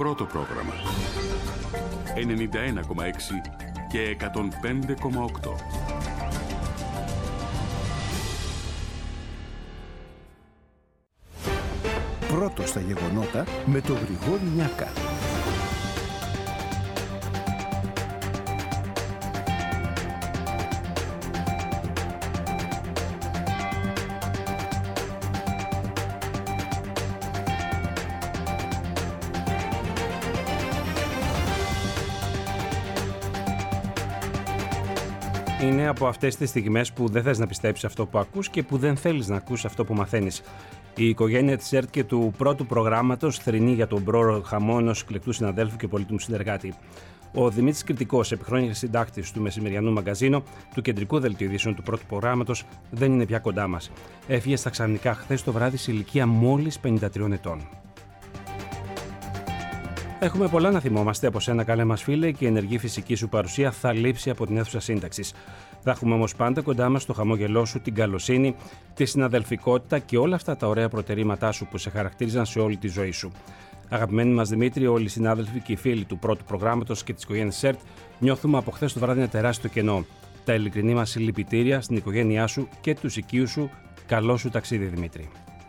πρώτο πρόγραμμα. 91,6 και 105,8. Πρώτο στα γεγονότα με τον Γρηγόρη Νιάκα. Είναι από αυτές τις στιγμές που δεν θες να πιστέψεις αυτό που ακούς και που δεν θέλεις να ακούσεις αυτό που μαθαίνεις. Η οικογένεια της ΕΡΤ και του πρώτου προγράμματος θρηνεί για τον πρόωρο χαμό ενός εκλεκτού συναδέλφου και πολύτιμου συνεργάτη. Ο Δημήτρης Κρητικός, επί χρόνια συντάκτης του μεσημεριανού μαγκαζίνο του κεντρικού δελτίου ειδήσεων του πρώτου προγράμματος, δεν είναι πια κοντά μας. Έφυγε στα ξαφνικά χθες το βράδυ σε ηλικία μόλις 53 ετών. Έχουμε πολλά να θυμόμαστε από σένα, καλέ μας φίλε, και η ενεργή φυσική σου παρουσία θα λείψει από την αίθουσα σύνταξης. Θα έχουμε όμως πάντα κοντά μας το χαμόγελό σου, την καλοσύνη, τη συναδελφικότητα και όλα αυτά τα ωραία προτερήματά σου που σε χαρακτήριζαν σε όλη τη ζωή σου. Αγαπημένοι μας Δημήτρη, όλοι οι συνάδελφοι και οι φίλοι του πρώτου προγράμματος και της οικογένειας ΣΕΡΤ, νιώθουμε από χθες το βράδυ ένα τεράστιο κενό. Τα ειλικρινή μας συλληπιτήρια στην οικογένειά σου και τους οικείους σου. Καλό σου ταξίδι, Δημήτρη.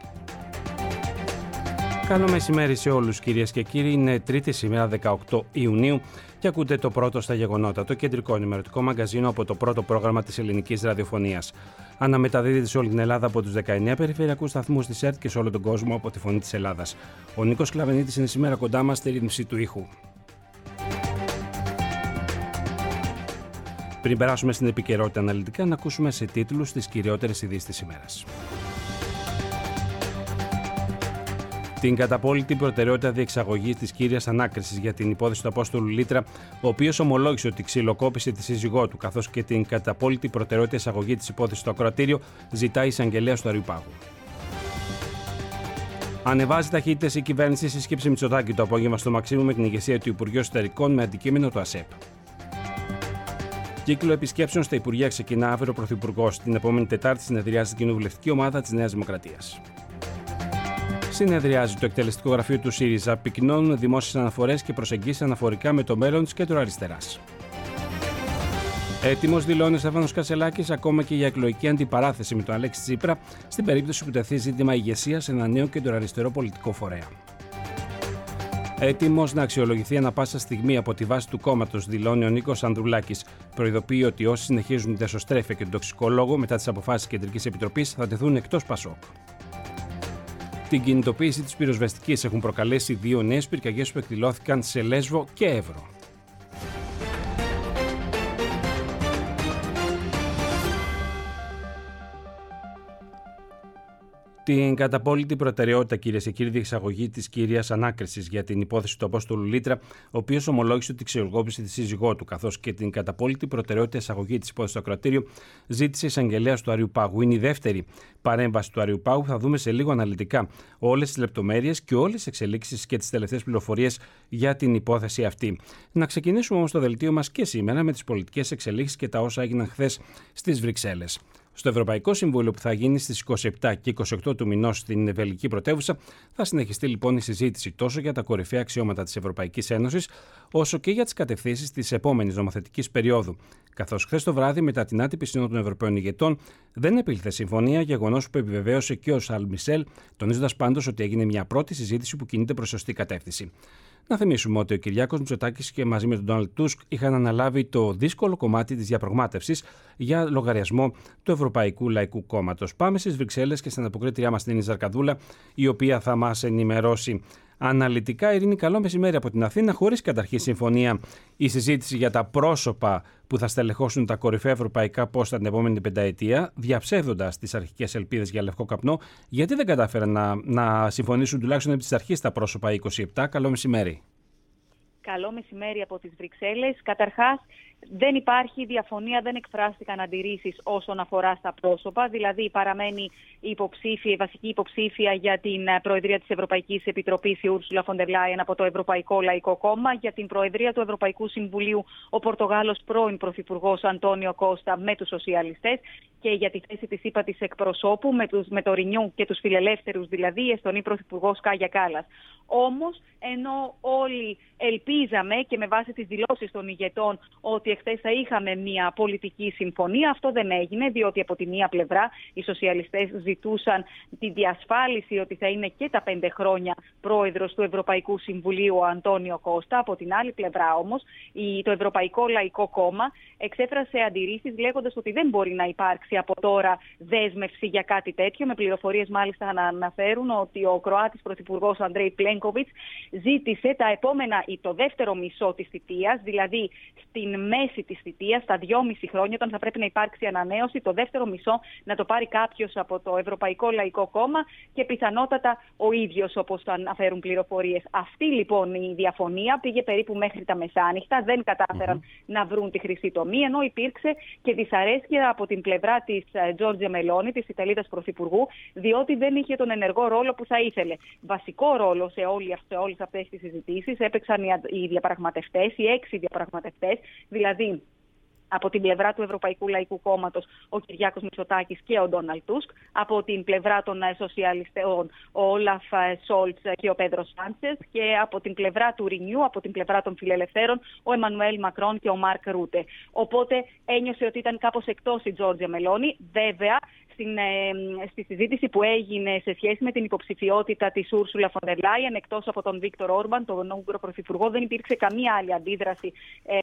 Καλό μεσημέρι σε όλους, κυρίες και κύριοι. Είναι Τρίτη σήμερα 18 Ιουνίου και ακούτε το πρώτο στα γεγονότα, το κεντρικό ενημερωτικό μαγκαζίνο από το πρώτο πρόγραμμα της ελληνικής ραδιοφωνίας. Αναμεταδίδεται σε όλη την Ελλάδα από τους 19 περιφερειακούς σταθμούς της ΕΡΤ και σε όλο τον κόσμο από τη Φωνή της Ελλάδας. Ο Νίκος Κλαβενίτης είναι σήμερα κοντά μας στη ρύθμιση του ήχου. Πριν περάσουμε στην επικαιρότητα αναλυτικά, να ακούσουμε σε τίτλους τις κυριότερες ειδήσεις της ημέρας. Την καταπόλητη προτεραιότητα διεξαγωγής της κύριας ανάκρισης για την υπόθεση του Απόστολου Λίτρα, ο οποίος ομολόγησε ότι ξυλοκόπησε τη σύζυγό του, καθώς και την καταπόλητη προτεραιότητα εισαγωγή της υπόθεσης στο ακροατήριο, ζητάει η εισαγγελέας του Αριού Πάγου. Ανεβάζει ταχύτητες η κυβέρνηση στη σύσκεψη Μητσοτάκη το απόγευμα στο Μαξίμου με την ηγεσία του Υπουργείου Εσωτερικών με αντικείμενο το ΑΣΕΠ. Κύκλο επισκέψεων στα Υπουργεία ξεκινά αύριο ο Πρωθυπουργός. Την επόμενη Τετάρτη συνεδριάζει την κοινοβουλευτική ομάδα της Νέας Δημοκρατίας. Συνεδριάζει το εκτελεστικό γραφείο του ΣΥΡΙΖΑ, πυκνώνουν δημόσιες αναφορές και προσεγγίσεις αναφορικά με το μέλλον της κεντροαριστεράς. Έτοιμος δηλώνει ο Στέφανος Κασσελάκης ακόμα και για εκλογική αντιπαράθεση με τον Αλέξη Τσίπρα στην περίπτωση που τεθεί ζήτημα ηγεσίας σε ένα νέο κεντροαριστερό πολιτικό φορέα. Έτοιμος να αξιολογηθεί ανα πάσα στιγμή από τη βάση του κόμματος, δηλώνει ο Νίκος Ανδρουλάκης. Προειδοποιεί ότι όσοι συνεχίζουν την εσωστρέφεια και τον τοξικολόγο μετά τις αποφάσεις της Κεντρικής Επιτροπής θα τεθούν εκτός ΠΑΣΟΚ. Την κινητοποίηση της πυροσβεστικής έχουν προκαλέσει δύο νέες πυρκαγιές που εκδηλώθηκαν σε Λέσβο και Εύρο. Την καταπόλητη προτεραιότητα, κυρίες και κύριοι, διεξαγωγή της κύριας ανάκρισης για την υπόθεση του Απόστολου Λίτρα, ο οποίος ομολόγησε ότι ξυλοκόπησε τη σύζυγό του, καθώς και την καταπόλητη προτεραιότητα εισαγωγή της υπόθεσης στο ακροατήριο, ζήτησε εισαγγελέας του Αριού Πάγου. Είναι η δεύτερη παρέμβαση του Αριού Πάγου. Θα δούμε σε λίγο αναλυτικά όλες τις λεπτομέρειες και όλες τις εξελίξεις και τις τελευταίες πληροφορίες για την υπόθεση αυτή. Να ξεκινήσουμε όμως το δελτίο μας και σήμερα με τις πολιτικές εξελίξεις και τα όσα έγιναν χθες στις Βρυξέλλες. Στο Ευρωπαϊκό Συμβούλιο που θα γίνει στις 27 και 28 του μηνός στην βελγική πρωτεύουσα θα συνεχιστεί λοιπόν η συζήτηση τόσο για τα κορυφαία αξιώματα της Ευρωπαϊκής Ένωσης όσο και για τις κατευθύνσεις της επόμενης νομοθετικής περίοδου. Καθώς χθες το βράδυ, μετά την άτυπη σύνοδο των Ευρωπαίων ηγετών, δεν επήλθε συμφωνία, γεγονός που επιβεβαίωσε και ο Σαρλ Μισελ, τονίζοντας πάντως ότι έγινε μια πρώτη συζήτηση που κινείται προς σωστή κατεύθυνση. Να θυμίσουμε ότι ο Κυριάκος Μητσοτάκης και μαζί με τον Ντόναλντ Τούσκ είχαν αναλάβει το δύσκολο κομμάτι της διαπραγμάτευσης για λογαριασμό του Ευρωπαϊκού Λαϊκού Κόμματος. Πάμε στις Βρυξέλλες και στην αποκρίτριά μας την Ειρήνη Ζαρκαδούλα, η οποία θα μας ενημερώσει αναλυτικά. Ειρήνη, καλό μεσημέρι από την Αθήνα. Χωρίς καταρχήν συμφωνία η συζήτηση για τα πρόσωπα που θα στελεχώσουν τα κορυφαία ευρωπαϊκά πόστα την επόμενη πενταετία, διαψεύδοντας τις αρχικές ελπίδες για λευκό καπνό, γιατί δεν κατάφεραν να συμφωνήσουν τουλάχιστον επί της αρχής τα πρόσωπα 27. Καλό μεσημέρι. Καλό μεσημέρι από τις Βρυξέλλες. Καταρχάς, δεν υπάρχει διαφωνία, δεν εκφράστηκαν αντιρρήσεις όσον αφορά στα πρόσωπα. Δηλαδή, παραμένει η βασική υποψήφια για την Προεδρία της Ευρωπαϊκής Επιτροπής, η Ούρσουλα φον ντερ Λάιεν από το Ευρωπαϊκό Λαϊκό Κόμμα. Για την Προεδρία του Ευρωπαϊκού Συμβουλίου, ο Πορτογάλος πρώην Πρωθυπουργός Αντώνιο Κώστα με τους Σοσιαλιστές. και για τη θέση της ύπατης εκπροσώπου με το Renew και τους φιλελεύθερους, δηλαδή η Εσθονή Πρωθυπουργός Κάγια Κάλλας. Όμως, ενώ όλοι ελπίζαμε και με βάση τις δηλώσεις των ηγετών ότι εχθές θα είχαμε μια πολιτική συμφωνία, αυτό δεν έγινε, διότι από τη μία πλευρά οι σοσιαλιστές ζητούσαν τη διασφάλιση ότι θα είναι και τα 5 χρόνια πρόεδρος του Ευρωπαϊκού Συμβουλίου ο Αντώνιο Κώστα. Από την άλλη πλευρά όμως το Ευρωπαϊκό Λαϊκό Κόμμα εξέφρασε αντιρρήσεις λέγοντας ότι δεν μπορεί να υπάρξει από τώρα δέσμευση για κάτι τέτοιο, με πληροφορίες μάλιστα να αναφέρουν ότι ο Κροάτης Πρωθυπουργός Αντρέι Πλένκοβιτς ζήτησε το δεύτερο μισό της θητείας, δηλαδή στην μέση της θητείας, στα 2,5 χρόνια, όταν θα πρέπει να υπάρξει ανανέωση, το δεύτερο μισό να το πάρει κάποιος από το Ευρωπαϊκό Λαϊκό Κόμμα και πιθανότατα ο ίδιος, όπως το αναφέρουν πληροφορίες. Αυτή λοιπόν η διαφωνία πήγε περίπου μέχρι τα μεσάνυχτα, δεν κατάφεραν να βρουν τη χρυσή τομή, ενώ υπήρξε και δυσαρέσκεια από την πλευρά της Τζόρτζια Μελόνι, της Ιταλίδας Πρωθυπουργού, διότι δεν είχε τον ενεργό ρόλο που θα ήθελε. Βασικό ρόλο σε όλες αυτές τις συζητήσεις έπαιξαν οι διαπραγματευτές, οι 6 διαπραγματευτές, δηλαδή από την πλευρά του Ευρωπαϊκού Λαϊκού Κόμματος ο Κυριάκος Μητσοτάκης και ο Ντόναλντ Τούσκ, από την πλευρά των σοσιαλιστών ο Όλαφ Σόλτς και ο Πέδρο Σάντσες και από την πλευρά του Renew, από την πλευρά των φιλελευθέρων ο Εμμανουέλ Μακρόν και ο Μάρκ Ρούτε. Οπότε ένιωσε ότι ήταν κάπως εκτός η Τζόρτζια Μελόνι. Βέβαια, στη συζήτηση που έγινε σε σχέση με την υποψηφιότητα της Ούρσουλα φον ντερ Λάιεν, εκτός από τον Βίκτορ Όρμπαν, τον Ούγγρο Πρωθυπουργό, δεν υπήρξε καμία άλλη αντίδραση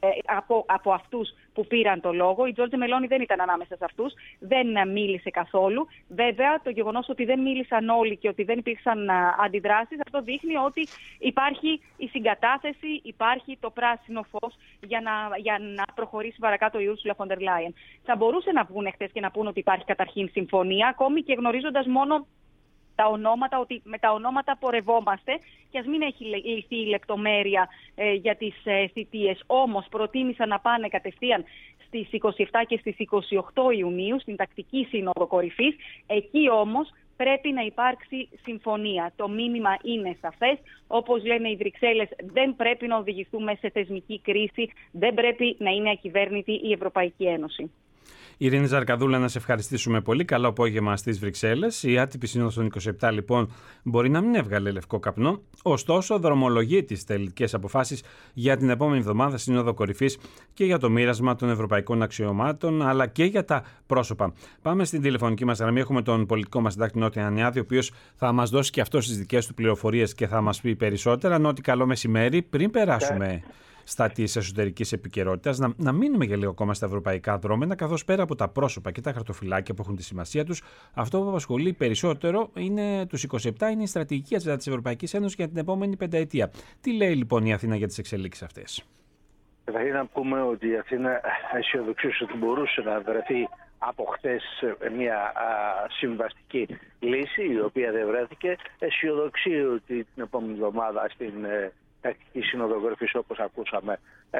από αυτούς που πήραν το λόγο. Η Τζόρτζια Μελόνι δεν ήταν ανάμεσα σε αυτούς, δεν μίλησε καθόλου. Βέβαια, το γεγονός ότι δεν μίλησαν όλοι και ότι δεν υπήρξαν αντιδράσεις, αυτό δείχνει ότι υπάρχει η συγκατάθεση, υπάρχει το πράσινο φως για να προχωρήσει παρακάτω η Ούρσουλα φον ντερ Λάιεν. Θα μπορούσε να βγουν χθες και να πούν ότι υπάρχει καταρχήν συμφωνία, ακόμη και γνωρίζοντας μόνο τα ονόματα, ότι με τα ονόματα πορευόμαστε, και ας μην έχει λυθεί η λεπτομέρεια για τις θητείες. Όμως προτίμησαν να πάνε κατευθείαν στις 27 και στις 28 Ιουνίου στην τακτική σύνοδο κορυφής. Εκεί όμως πρέπει να υπάρξει συμφωνία. Το μήνυμα είναι σαφές. Όπως λένε οι Βρυξέλλες, δεν πρέπει να οδηγηθούμε σε θεσμική κρίση, δεν πρέπει να είναι ακυβέρνητη η Ευρωπαϊκή Ένωση. Ειρήνη Ζαρκαδούλα, να σε ευχαριστήσουμε πολύ. Καλό απόγευμα στις Βρυξέλλες. Η άτυπη σύνοδος των 27 λοιπόν μπορεί να μην έβγαλε λευκό καπνό, ωστόσο δρομολογεί τις τελικές αποφάσεις για την επόμενη εβδομάδα σύνοδο κορυφής και για το μοίρασμα των ευρωπαϊκών αξιωμάτων, αλλά και για τα πρόσωπα. Πάμε στην τηλεφωνική μας γραμμή. Έχουμε τον πολιτικό μας συντάκτη Νότι Ανιάδη, ο οποίος θα μας δώσει και αυτός τις δικές του πληροφορίες και θα μας πει περισσότερα. Νότι, καλό μεσημέρι. Πριν περάσουμε στα της εσωτερικής επικαιρότητας, να μείνουμε για λίγο ακόμα στα ευρωπαϊκά δρόμενα, καθώς πέρα από τα πρόσωπα και τα χαρτοφυλάκια που έχουν τη σημασία τους, αυτό που απασχολεί περισσότερο είναι τους 27, είναι η στρατηγική ατζέντα της Ευρωπαϊκής Ένωσης για την επόμενη πενταετία. Τι λέει λοιπόν η Αθήνα για τις εξελίξεις αυτές? Δηλαδή να πούμε ότι η Αθήνα αισιοδοξούσε ότι μπορούσε να βρεθεί από χτες μια συμβαστική λύση, η οποία δεν βρέθηκε. Αισιοδοξεί ότι την επόμενη εβδομάδα στην τακτική σύνοδο κορυφής, όπως ακούσαμε,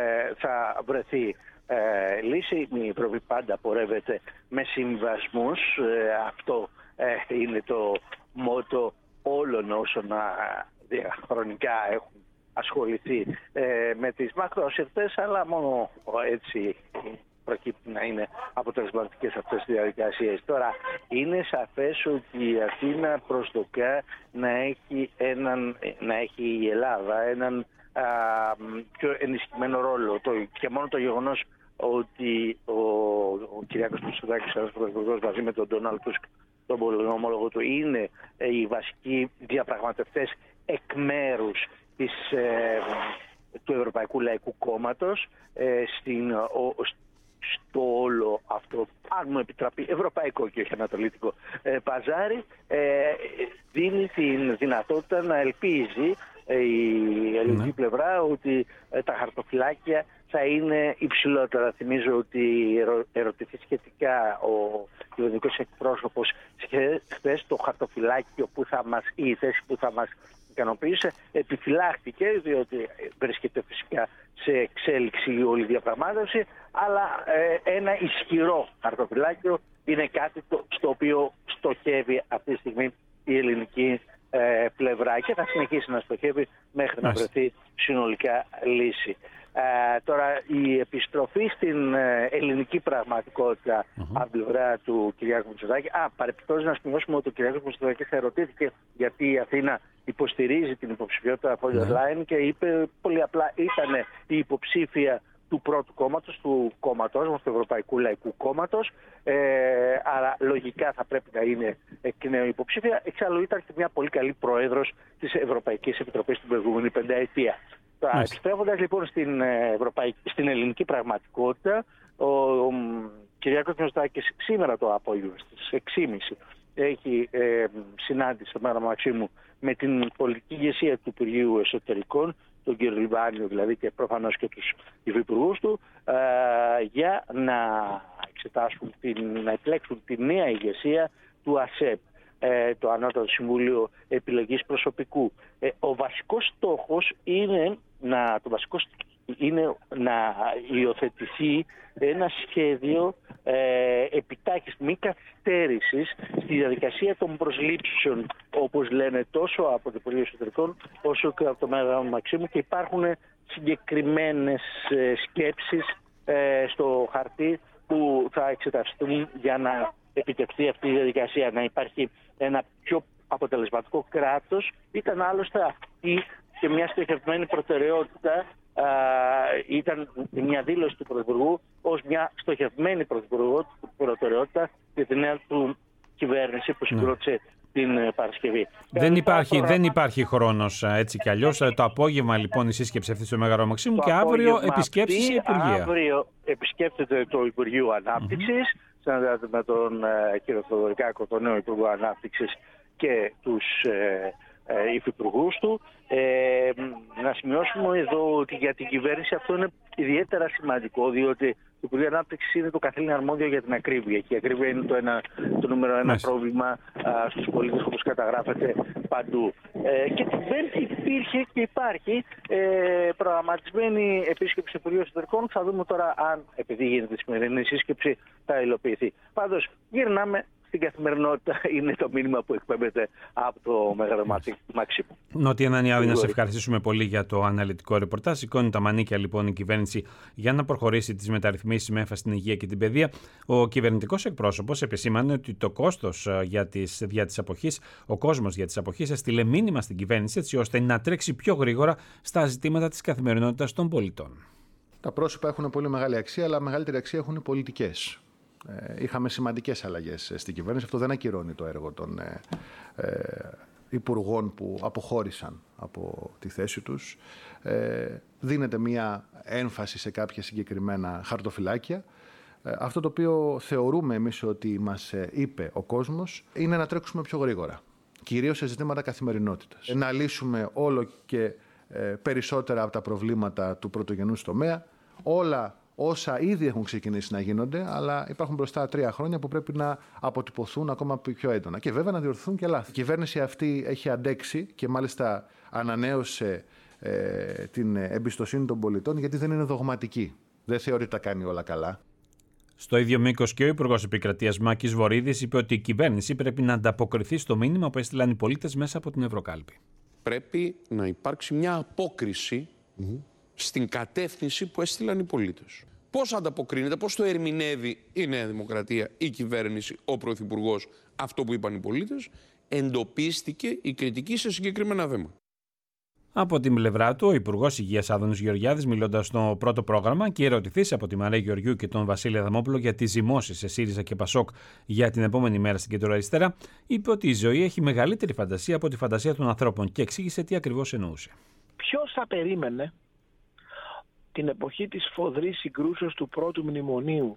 θα βρεθεί λύση. Η Ευρώπη πάντα πορεύεται με συμβασμούς. Αυτό είναι το μότο όλων όσων διαχρονικά έχουν ασχοληθεί με τις μακροασυρτές, αλλά μόνο έτσι προκύπτει να είναι αποτελεσματικές αυτές τις διαδικασίες. Τώρα, είναι σαφές ότι η Αθήνα προσδοκά να έχει η Ελλάδα έναν πιο ενισχυμένο ρόλο. Και μόνο το γεγονός ότι ο Κυριάκος Μητσοτάκης, ένας πρωθυπουργός, μαζί με τον Ντόναλντ Τούσκ, τον πολυομόλογο του, είναι οι βασικοί διαπραγματευτές εκ μέρους του Ευρωπαϊκού Λαϊκού Κόμματος στο όλο αυτό, αν μου επιτραπεί, ευρωπαϊκό και όχι ανατολίτικο παζάρι, δίνει την δυνατότητα να ελπίζει η ελληνική πλευρά ότι τα χαρτοφυλάκια θα είναι υψηλότερα. Θυμίζω ότι ερωτηθεί σχετικά ο κυβερνητικός εκπρόσωπος χθες, το χαρτοφυλάκιο ή η θέση που θα μας ικανοποίησε, επιφυλάχθηκε, διότι βρίσκεται φυσικά σε εξέλιξη η όλη διαπραγμάτευση, αλλά ένα ισχυρό χαρτοφυλάκιο είναι κάτι στο οποίο στοχεύει αυτή τη στιγμή η ελληνική πλευρά και θα συνεχίσει να στοχεύει μέχρι να βρεθεί συνολικά λύση. Τώρα η επιστροφή στην ελληνική πραγματικότητα από την πλευρά του Κυριάκου Μητσοτάκη. Παρεπιπτόντως να σημειώσουμε ότι ο Κυριάκος Μητσοτάκης ερωτήθηκε γιατί η Αθήνα υποστηρίζει την υποψηφιότητα von der Leyen και είπε πολύ απλά ήταν η υποψήφια του πρώτου κόμματος, του κόμματος μας, του Ευρωπαϊκού Λαϊκού Κόμματος. Άρα λογικά θα πρέπει να είναι εκ νέου υποψήφια. Εξάλλου ήταν και μια πολύ καλή πρόεδρος της Ευρωπαϊκής Επιτροπής την προηγούμενη πενταετία. Επιστρέφοντας λοιπόν στην ελληνική πραγματικότητα, ο Κυριάκος Μητσοτάκης σήμερα το απόγευμα στις 6.30 έχει συνάντηση στο Μέγαρο Μαξίμου με την πολιτική ηγεσία του Υπουργείου Εσωτερικών, τον κύριο Λιβάνιο δηλαδή και προφανώς και τους υφυπουργούς του, για να εξετάσουν, να επιλέξουν τη νέα ηγεσία του ΑΣΕΠ, το Ανώτατο Συμβούλιο Επιλογής Προσωπικού. Ο βασικός στόχος είναι να υιοθετηθεί ένα σχέδιο επιτάχυνσης, μη καθυστέρησης στη διαδικασία των προσλήψεων, όπως λένε τόσο από το Υπουργείο Εσωτερικών όσο και από το Μέγαρο Μαξίμου, και υπάρχουν συγκεκριμένες σκέψεις στο χαρτί που θα εξεταστούν για να επιτευχθεί αυτή η διαδικασία, να υπάρχει ένα πιο αποτελεσματικό κράτος. Ήταν άλλωστε αυτή και μια στοχευμένη προτεραιότητα, ήταν μια δήλωση του Πρωθυπουργού ως μια στοχευμένη προτεραιότητα για τη νέα του κυβέρνηση που συγκρότησε την Παρασκευή. Δεν υπάρχει χρόνος έτσι κι αλλιώς. Το απόγευμα λοιπόν η σύσκεψη αυτή στο Μέγαρο Μαξίμου και αύριο επισκέψεις η Υπουργεία. Αύριο επισκέπτεται το Υπουργείο Ανάπτυξης, συναντάται με τον κύριο Θεοδωρικάκο, τον νέο Υπουργό Ανάπτυξης, και τους υφυπουργούς του. Να σημειώσουμε εδώ ότι για την κυβέρνηση αυτό είναι ιδιαίτερα σημαντικό, διότι το Υπουργείο Ανάπτυξης είναι το καθήλυνα αρμόδιο για την ακρίβεια. Και η ακρίβεια είναι το νούμερο ένα πρόβλημα στους πολίτες, όπως καταγράφεται παντού. Και υπήρχε και υπάρχει προγραμματισμένη επίσκεψη του Υπουργείου Εσωτερικών. Θα δούμε τώρα αν, επειδή γίνεται η σημερινή σύσκεψη, θα υλοποιηθεί. Πάντως, γυρνάμε στην καθημερινότητα, είναι το μήνυμα που εκπέμπεται από το Μέγαρο Μαξίμου. Νότια Ανανιάδη, να σε ευχαριστήσουμε πολύ για το αναλυτικό ρεπορτάζ. Σηκώνει τα μανίκια λοιπόν η κυβέρνηση για να προχωρήσει τις μεταρρυθμίσεις με έμφαση στην υγεία και την παιδεία. Ο κυβερνητικός εκπρόσωπος επισήμανε ότι το κόστος για τις αποχές, ο κόσμος για τις αποχές έστειλε μήνυμα στην κυβέρνηση έτσι ώστε να τρέξει πιο γρήγορα στα ζητήματα της καθημερινότητας των πολιτών. Τα πρόσωπα έχουν πολύ μεγάλη αξία, αλλά μεγαλύτερη αξία έχουν οι πολιτικές. Είχαμε σημαντικές αλλαγές στην κυβέρνηση. Αυτό δεν ακυρώνει το έργο των υπουργών που αποχώρησαν από τη θέση τους. Δίνεται μία έμφαση σε κάποια συγκεκριμένα χαρτοφυλάκια. Αυτό το οποίο θεωρούμε εμείς ότι μας είπε ο κόσμος είναι να τρέξουμε πιο γρήγορα, κυρίως σε ζητήματα καθημερινότητας. Να λύσουμε όλο και περισσότερα από τα προβλήματα του πρωτογενούς τομέα, όλα όσα ήδη έχουν ξεκινήσει να γίνονται, αλλά υπάρχουν μπροστά 3 χρόνια που πρέπει να αποτυπωθούν ακόμα πιο έντονα. Και βέβαια να διορθωθούν και λάθη. Η κυβέρνηση αυτή έχει αντέξει και μάλιστα ανανέωσε την εμπιστοσύνη των πολιτών, γιατί δεν είναι δογματική. Δεν θεωρεί ότι τα κάνει όλα καλά. Στο ίδιο μήκος και ο Υπουργός Επικρατείας Μάκης Βορίδης είπε ότι η κυβέρνηση πρέπει να ανταποκριθεί στο μήνυμα που έστειλαν οι πολίτες μέσα από την Ευρωκάλπη. Πρέπει να υπάρξει μια απόκριση στην κατεύθυνση που έστειλαν οι πολίτες. Πώς ανταποκρίνεται, πώς το ερμηνεύει η Νέα Δημοκρατία, η κυβέρνηση, ο Πρωθυπουργός, αυτό που είπαν οι πολίτες, εντοπίστηκε η κριτική σε συγκεκριμένα θέματα. Από την πλευρά του, ο Υπουργός Υγείας Άδωνης Γεωργιάδης, μιλώντας στο πρώτο πρόγραμμα και ερωτηθής από τη Μαρία Γεωργιού και τον Βασίλη Αδαμόπουλο για τις ζυμώσεις σε ΣΥΡΙΖΑ και ΠΑΣΟΚ για την επόμενη μέρα στην κεντροαριστερά, είπε ότι η ζωή έχει μεγαλύτερη φαντασία από τη φαντασία των ανθρώπων και εξήγησε τι ακριβώς εννοούσε. Ποιος θα περίμενε την εποχή της σφοδρής συγκρούσεως του πρώτου μνημονίου,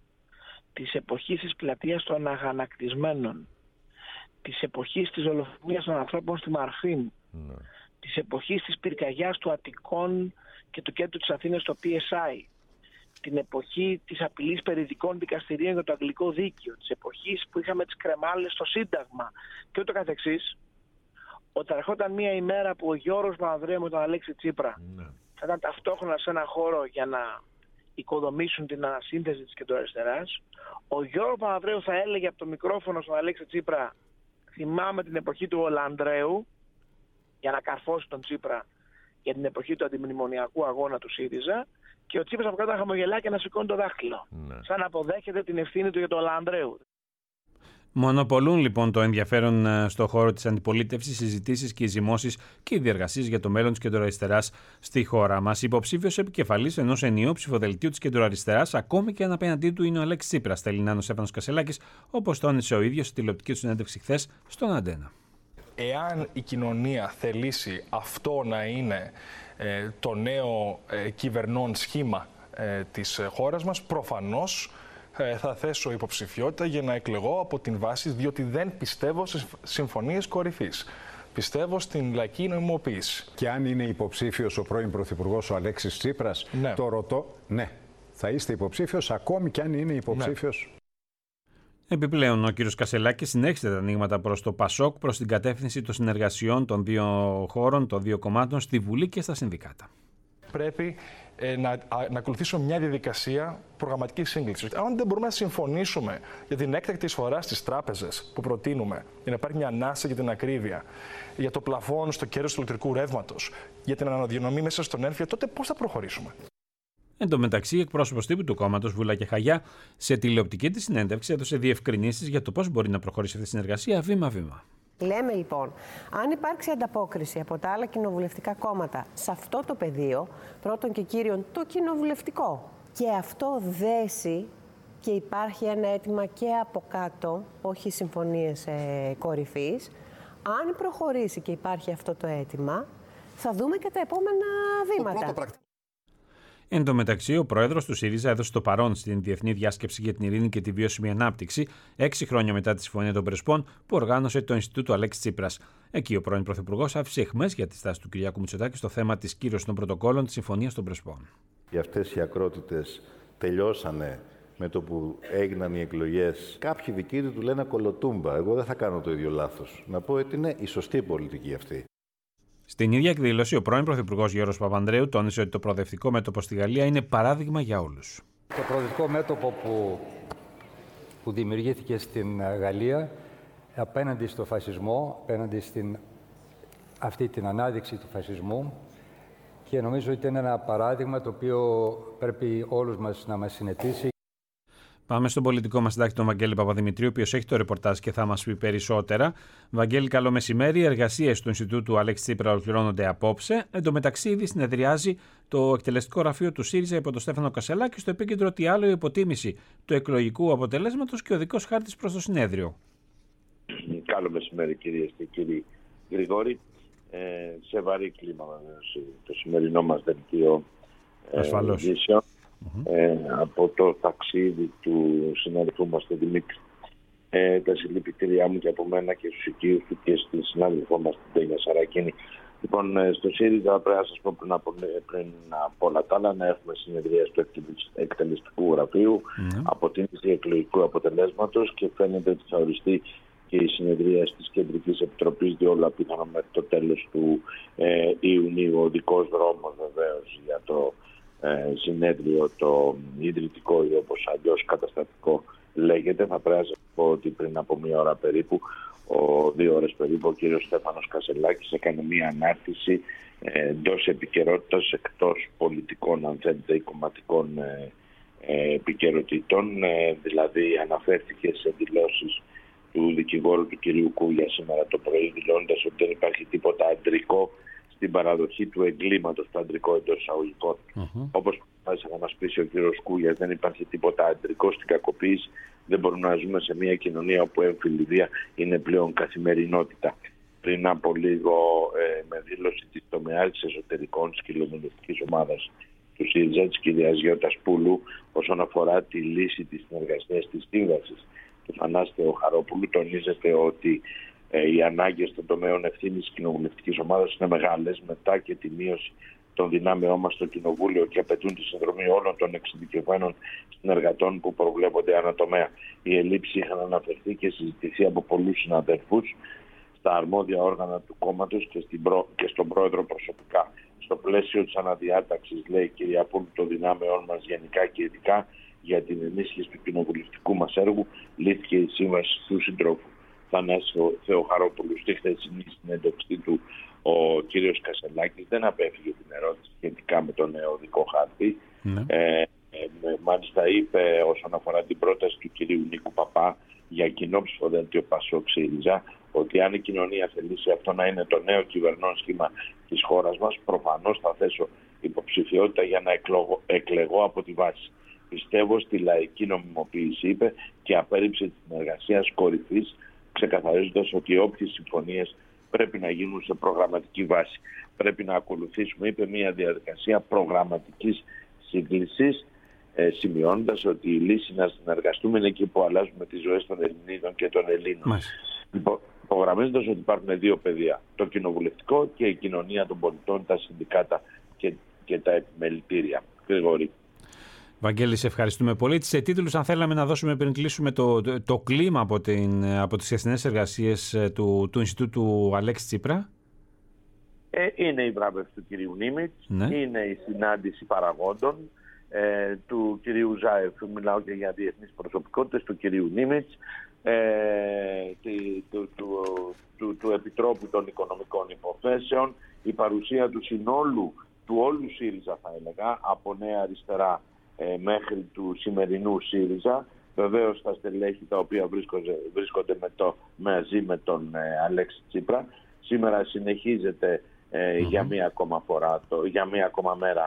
της εποχής της πλατείας των αγανακτισμένων, της εποχής της δολοφονίας των ανθρώπων στη Μαρφίν, της εποχής της πυρκαγιάς του Αττικών και του κέντρου της Αθήνας στο PSI, την εποχή της απειλής περιδικών δικαστηρίων για το αγγλικό δίκαιο, της εποχής που είχαμε τις κρεμάλες στο Σύνταγμα και ούτω καθεξής, όταν ερχόταν μια ημέρα που ο Γιώργος Παπανδρέου με τον Αλέξη Τσίπρα θα ήταν ταυτόχρονα σε ένα χώρο για να οικοδομήσουν την ανασύνθεση της κεντροαριστεράς, ο Γιώργος Παπανδρέου θα έλεγε από το μικρόφωνο στον Αλέξη Τσίπρα: θυμάμαι την εποχή του Ολανδρέου για να καρφώσει τον Τσίπρα για την εποχή του αντιμνημονιακού αγώνα του ΣΥΡΙΖΑ και ο Τσίπρας από κάτω να χαμογελάει και να σηκώνει το δάχτυλο. Ναι. Σαν να αποδέχεται την ευθύνη του για το Ολανδρέου. Μονοπολούν λοιπόν το ενδιαφέρον στον χώρο της αντιπολίτευσης, οι συζητήσεις και οι ζυμώσεις και οι διεργασίες για το μέλλον της κεντροαριστεράς στη χώρα μας. Υποψήφιος επικεφαλής ενός ενιαίου ψηφοδελτίου της κεντροαριστεράς, ακόμη και αν απέναντί του είναι ο Αλέξης Τσίπρας, στέλνει Νάνο Στέφανος Κασελάκης, όπως τόνισε ο ίδιος στη τηλεοπτική του συνέντευξη χθες στον Αντένα. Εάν η κοινωνία θελήσει αυτό να είναι το νέο κυβερνών σχήμα της χώρας μας, προφανώς θα θέσω υποψηφιότητα για να εκλεγώ από την βάση, διότι δεν πιστεύω σε συμφωνίες κορυφής. Πιστεύω στην λαϊκή νομιμοποίηση. Και αν είναι υποψήφιος ο πρώην Πρωθυπουργός ο Αλέξης Τσίπρας, ναι. Το ρωτώ, ναι, θα είστε υποψήφιος ακόμη και αν είναι υποψήφιος. Ναι. Επιπλέον, ο κ. Κασελάκης συνέχισε τα ανοίγματα προς το ΠΑΣΟΚ, προς την κατεύθυνση των συνεργασιών των δύο χώρων, των δύο κομμάτων, στη Βουλή και στα συνδικάτα. Πρέπει να ακολουθήσουμε μια διαδικασία προγραμματικής σύγκλησης. Αν δεν μπορούμε να συμφωνήσουμε για την έκτακτη εισφορά στις τράπεζες που προτείνουμε, για να υπάρχει μια ανάσα για την ακρίβεια, για το πλαφόν στο κέρδος του ηλεκτρικού ρεύματος, για την αναδιανομή μέσα στον έμφυα, τότε πώς θα προχωρήσουμε? Εν τω μεταξύ, εκπρόσωπος τύπου του κόμματος, Βούλα και Χαγιά, σε τηλεοπτική της συνέντευξη έδωσε διευκρινήσεις για το πώς μπορεί να προχωρήσει αυτή η συνεργασία βήμα-βήμα. Λέμε λοιπόν, αν υπάρξει ανταπόκριση από τα άλλα κοινοβουλευτικά κόμματα σε αυτό το πεδίο, πρώτον και κύριον το κοινοβουλευτικό, και αυτό δέσει και υπάρχει ένα αίτημα και από κάτω, όχι συμφωνίες κορυφής, αν προχωρήσει και υπάρχει αυτό το αίτημα, θα δούμε και τα επόμενα βήματα. Εν τω μεταξύ, ο πρόεδρος του ΣΥΡΙΖΑ έδωσε το παρόν στην Διεθνή Διάσκεψη για την Ειρήνη και τη Βιώσιμη Ανάπτυξη, 6 χρόνια μετά τη Συμφωνία των Πρεσπών, που οργάνωσε το Ινστιτούτο Αλέξη Τσίπρας. Εκεί ο πρώην Πρωθυπουργός άφησε αιχμές για τη στάση του Κυριάκου Μητσοτάκη στο θέμα της κύρωσης των πρωτοκόλων της Συμφωνίας των Πρεσπών. Και αυτές οι ακρότητες τελειώσανε με το που έγιναν οι εκλογές. Κάποιοι δικοί του λένε κολοτούμπα. Εγώ δεν θα κάνω το ίδιο λάθος. Να πω ότι είναι η σωστή πολιτική αυτή. Στην ίδια εκδήλωση, ο πρώην Πρωθυπουργός Γιώργος Παπανδρέου τόνισε ότι το προοδευτικό μέτωπο στη Γαλλία είναι παράδειγμα για όλους. Το προοδευτικό μέτωπο που δημιουργήθηκε στην Γαλλία απέναντι στο φασισμό, απέναντι στην αυτή την ανάδειξη του φασισμού, και νομίζω ότι είναι ένα παράδειγμα το οποίο πρέπει όλους μας να μας συνετίσει. Πάμε στον πολιτικό μας συντάκτη, τον Βαγγέλη Παπαδημητρίου, ο οποίος έχει το ρεπορτάζ και θα μας πει περισσότερα. Βαγγέλη, καλό μεσημέρι. Οι εργασίες του Ινστιτούτου Αλέξη Τσίπρα ολοκληρώνονται απόψε. Εν τω μεταξύ, ήδη συνεδριάζει το εκτελεστικό γραφείο του ΣΥΡΙΖΑ υπό τον Στέφανο Κασελάκη. Στο επίκεντρο, τι άλλο, η υποτίμηση του εκλογικού αποτελέσματος και ο οδικός χάρτης προς το συνέδριο. Καλό μεσημέρι, κυρίες και κύριοι. Γρηγόρη, σε βαρύ κλίμα το σημερινό μας δελτίο. Ασφαλώς. Από το ταξίδι του συνάδελφού μας τον Δημήτρη. Τα συλληπιτήριά μου και από μένα και στους οικείους του και στη συνάδελφό μας την Τένια Σαρακίνη. Λοιπόν, στο ΣΥΡΙΖΑ πρέπει να σας πω πριν από όλα τα άλλα να έχουμε συνεδρίες του εκτελεστικού γραφείου αποτίμηση εκλογικού αποτελέσματος και φαίνεται ότι θα οριστεί και η συνεδρία της Κεντρικής Επιτροπής, διόλου απίθανο μέχρι το τέλος του Ιουνίου. Ο δικός δρόμος βεβαίως για το συνέδριο, το ιδρυτικό ή όπως αλλιώς καταστατικό λέγεται. Θα πρέπει να πω ότι πριν από 1 ώρα περίπου, 2 ώρες περίπου, ο κύριος Στέφανος Κασελάκης έκανε μία ανάρτηση εντός επικαιρότητας, εκτός πολιτικών, αν θέλετε, ή κομματικών επικαιροτήτων. Δηλαδή αναφέρθηκε σε δηλώσεις του δικηγόρου του κυρίου Κούγια σήμερα το πρωί, δηλώνοντας ότι δεν υπάρχει τίποτα αντρικό στην παραδοχή του εγκλήματος, το αντρικό εντός εισαγωγικών. Όπως θα να μας πει ο κύριος Κούγιας, δεν υπάρχει τίποτα αντρικό στην κακοποίηση. Δεν μπορούμε να ζούμε σε μια κοινωνία όπου η εμφυλιδία είναι πλέον καθημερινότητα. Πριν από λίγο, με δήλωση της τομεάρχης εσωτερικών της κοινοβουλευτικής ομάδας του ΣΥΡΙΖΑ, της κυρίας Γιώτας Πούλου, όσον αφορά τη λύση της συνεργασίας της σύμβασης του Θανάση Θεοχαρόπουλου, τονίζεται ότι οι ανάγκες των τομέων ευθύνης της κοινοβουλευτικής ομάδας είναι μεγάλες, μετά και τη μείωση των δυνάμεών μας στο Κοινοβούλιο, και απαιτούν τη συνδρομή όλων των εξειδικευμένων συνεργατών που προβλέπονται ανά τομέα. Οι ελλείψεις είχαν αναφερθεί και συζητηθεί από πολλούς συναδελφούς στα αρμόδια όργανα του κόμματος και στον πρόεδρο προσωπικά. Στο πλαίσιο της αναδιάταξης, λέει η κυρία Πούλου, των δυνάμεών μας γενικά και ειδικά για την ενίσχυση του κοινοβουλευτικού μας έργου, λύθηκε η σύμβαση του συντρόφου Θανάση Θεοχαρόπουλου στη χθεσινή συνέντευξή του, ο κύριος Κασελάκης δεν απέφυγε την ερώτηση σχετικά με το νέο οδικό χάρτη. Μάλιστα είπε όσον αφορά την πρόταση του κυρίου Νίκου Παπά για κοινό ψηφοδέλτιο Πασόκ ΣΥΡΙΖΑ, ότι αν η κοινωνία θελήσει αυτό να είναι το νέο κυβερνών σχήμα της χώρας μας, προφανώς θα θέσω υποψηφιότητα για να εκλεγώ από τη βάση. Πιστεύω στη λαϊκή νομιμοποίηση, είπε, και απέρριψε τη συνεργασία κορυφής, ξεκαθαρίζοντας ότι όποιες συμφωνίες πρέπει να γίνουν σε προγραμματική βάση. Πρέπει να ακολουθήσουμε, είπε, μια διαδικασία προγραμματικής σύγκλησης, σημειώνοντας ότι η λύση να συνεργαστούμε είναι εκεί που αλλάζουμε τις ζωές των Ελληνίδων και των Ελλήνων. Υπογραμμίζοντας ότι υπάρχουν δύο πεδία, το κοινοβουλευτικό και η κοινωνία των πολιτών, τα συνδικάτα και τα επιμελητήρια. Γρηγορή. Βαγγέλη, σε ευχαριστούμε πολύ. Σε τίτλους, αν θέλαμε να δώσουμε πριν κλείσουμε το κλίμα από τις εθνικές εργασίες του Ινστιτούτου Αλέξη Τσίπρα. Είναι η βράβευση του κυρίου Νίμιτς, είναι η συνάντηση παραγόντων του κυρίου Ζάεφ, μιλάω και για διεθνείς προσωπικότητες, του κυρίου Νίμιτς, του Επιτρόπου των Οικονομικών Υποθέσεων, η παρουσία του συνόλου, του όλου ΣΥΡΙΖΑ θα έλεγα, από Νέα Αριστερά μέχρι του σημερινού ΣΥΡΙΖΑ, βεβαίως τα στελέχη τα οποία βρίσκονται μαζί με τον Αλέξη Τσίπρα. Σήμερα συνεχίζεται για μία ακόμα φορά, για μία ακόμα μέρα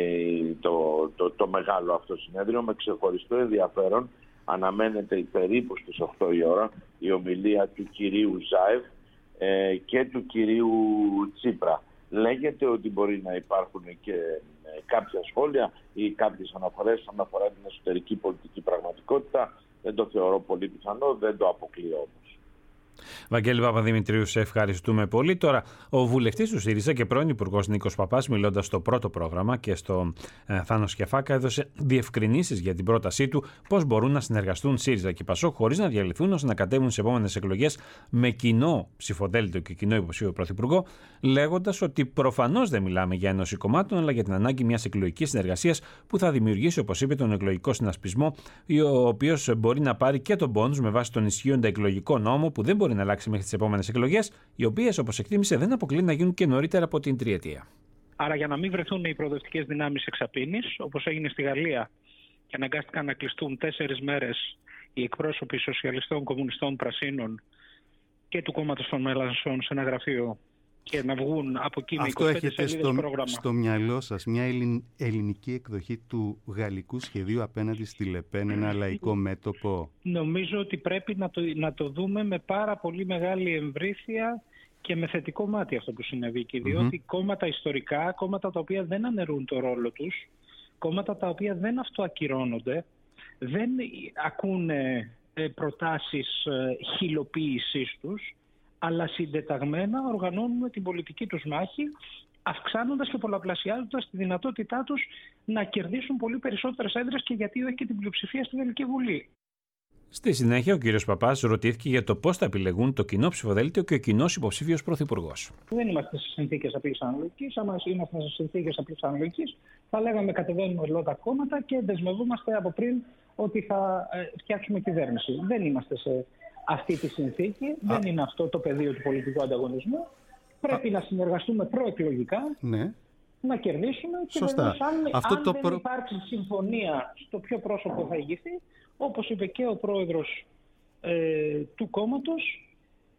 το μεγάλο αυτό συνέδριο με ξεχωριστό ενδιαφέρον. Αναμένεται περίπου στις 8 η ώρα η ομιλία του κυρίου Ζάεφ και του κυρίου Τσίπρα. Λέγεται ότι μπορεί να υπάρχουν και κάποια σχόλια ή κάποιες αναφορές όσον αφορά την εσωτερική πολιτική πραγματικότητα. Δεν το θεωρώ πολύ πιθανό, δεν το αποκλείω όμως. Βαγγέλη Παπαδημητρίου, σε ευχαριστούμε πολύ. Τώρα, ο βουλευτής του ΣΥΡΙΖΑ και πρώην Υπουργός Νίκος Παπάς, μιλώντας στο πρώτο πρόγραμμα και στο Θάνο Σκεφάκα, έδωσε διευκρινήσεις για την πρότασή του πώς μπορούν να συνεργαστούν ΣΥΡΙΖΑ και ΠΑΣΟΚ χωρίς να διαλυθούν, ώστε να κατέβουν στις επόμενες εκλογές με κοινό ψηφοδέλτιο και κοινό υποψήφιο πρωθυπουργό, λέγοντας ότι προφανώς δεν μιλάμε για ένωση κομμάτων, αλλά για την ανάγκη μιας εκλογικής συνεργασίας που θα δημιουργήσει, όπως είπε, τον εκλογικό συνασπισμό, ο οποίος μπορεί να πάρει και τον πόνους με βάση τον ισχύοντα εκλογικό νόμο που δεν μπορεί να αλλάξει μέχρι τις επόμενες εκλογές, οι οποίες, όπως εκτίμησε, δεν αποκλεί να γίνουν και νωρίτερα από την τριετία. Άρα, για να μην βρεθούν οι προοδευτικές δυνάμεις εξαπίνης, όπως έγινε στη Γαλλία και αναγκάστηκαν να κλειστούν 4 μέρες οι εκπρόσωποι σοσιαλιστών, κομμουνιστών, πρασίνων και του κόμματος των Μελανσών σε ένα γραφείο και να βγουν από εκεί με 25 σελίδες πρόγραμμα. Στο μυαλό σας μια ελληνική εκδοχή του γαλλικού σχεδίου απέναντι στη Λεπέν, ένα λαϊκό μέτωπο? Νομίζω ότι πρέπει να το δούμε με πάρα πολύ μεγάλη εμβρήθεια και με θετικό μάτι αυτό που συνέβη εκεί. Διότι κόμματα ιστορικά, κόμματα τα οποία δεν αναιρούν το ρόλο τους, κόμματα τα οποία δεν αυτοακυρώνονται, δεν ακούνε προτάσεις χειλοποίησής τους, αλλά συντεταγμένα οργανώνουν την πολιτική τους μάχη, αυξάνοντας και πολλαπλασιάζοντας τη δυνατότητά τους να κερδίσουν πολύ περισσότερες έδρες και γιατί όχι και την πλειοψηφία στη Γαλλική Βουλή. Στη συνέχεια, ο κύριος Παπάς ρωτήθηκε για το πώς θα επιλεγούν το κοινό ψηφοδέλτιο και ο κοινός υποψήφιος πρωθυπουργός. Δεν είμαστε σε συνθήκες απλής αναλογικής. Άμα ήμασταν σε συνθήκες απλής αναλογικής, θα λέγαμε κατεβαίνουμε όλα τα κόμματα και δεσμευόμαστε από πριν ότι θα φτιάξουμε κυβέρνηση. Δεν είμαστε σε αυτή τη συνθήκη, δεν είναι αυτό το πεδίο του πολιτικού ανταγωνισμού. Πρέπει να συνεργαστούμε προεκλογικά, να κερδίσουμε και αν δεν υπάρξει συμφωνία στο ποιο πρόσωπο θα ηγηθεί, όπως είπε και ο πρόεδρος του κόμματος,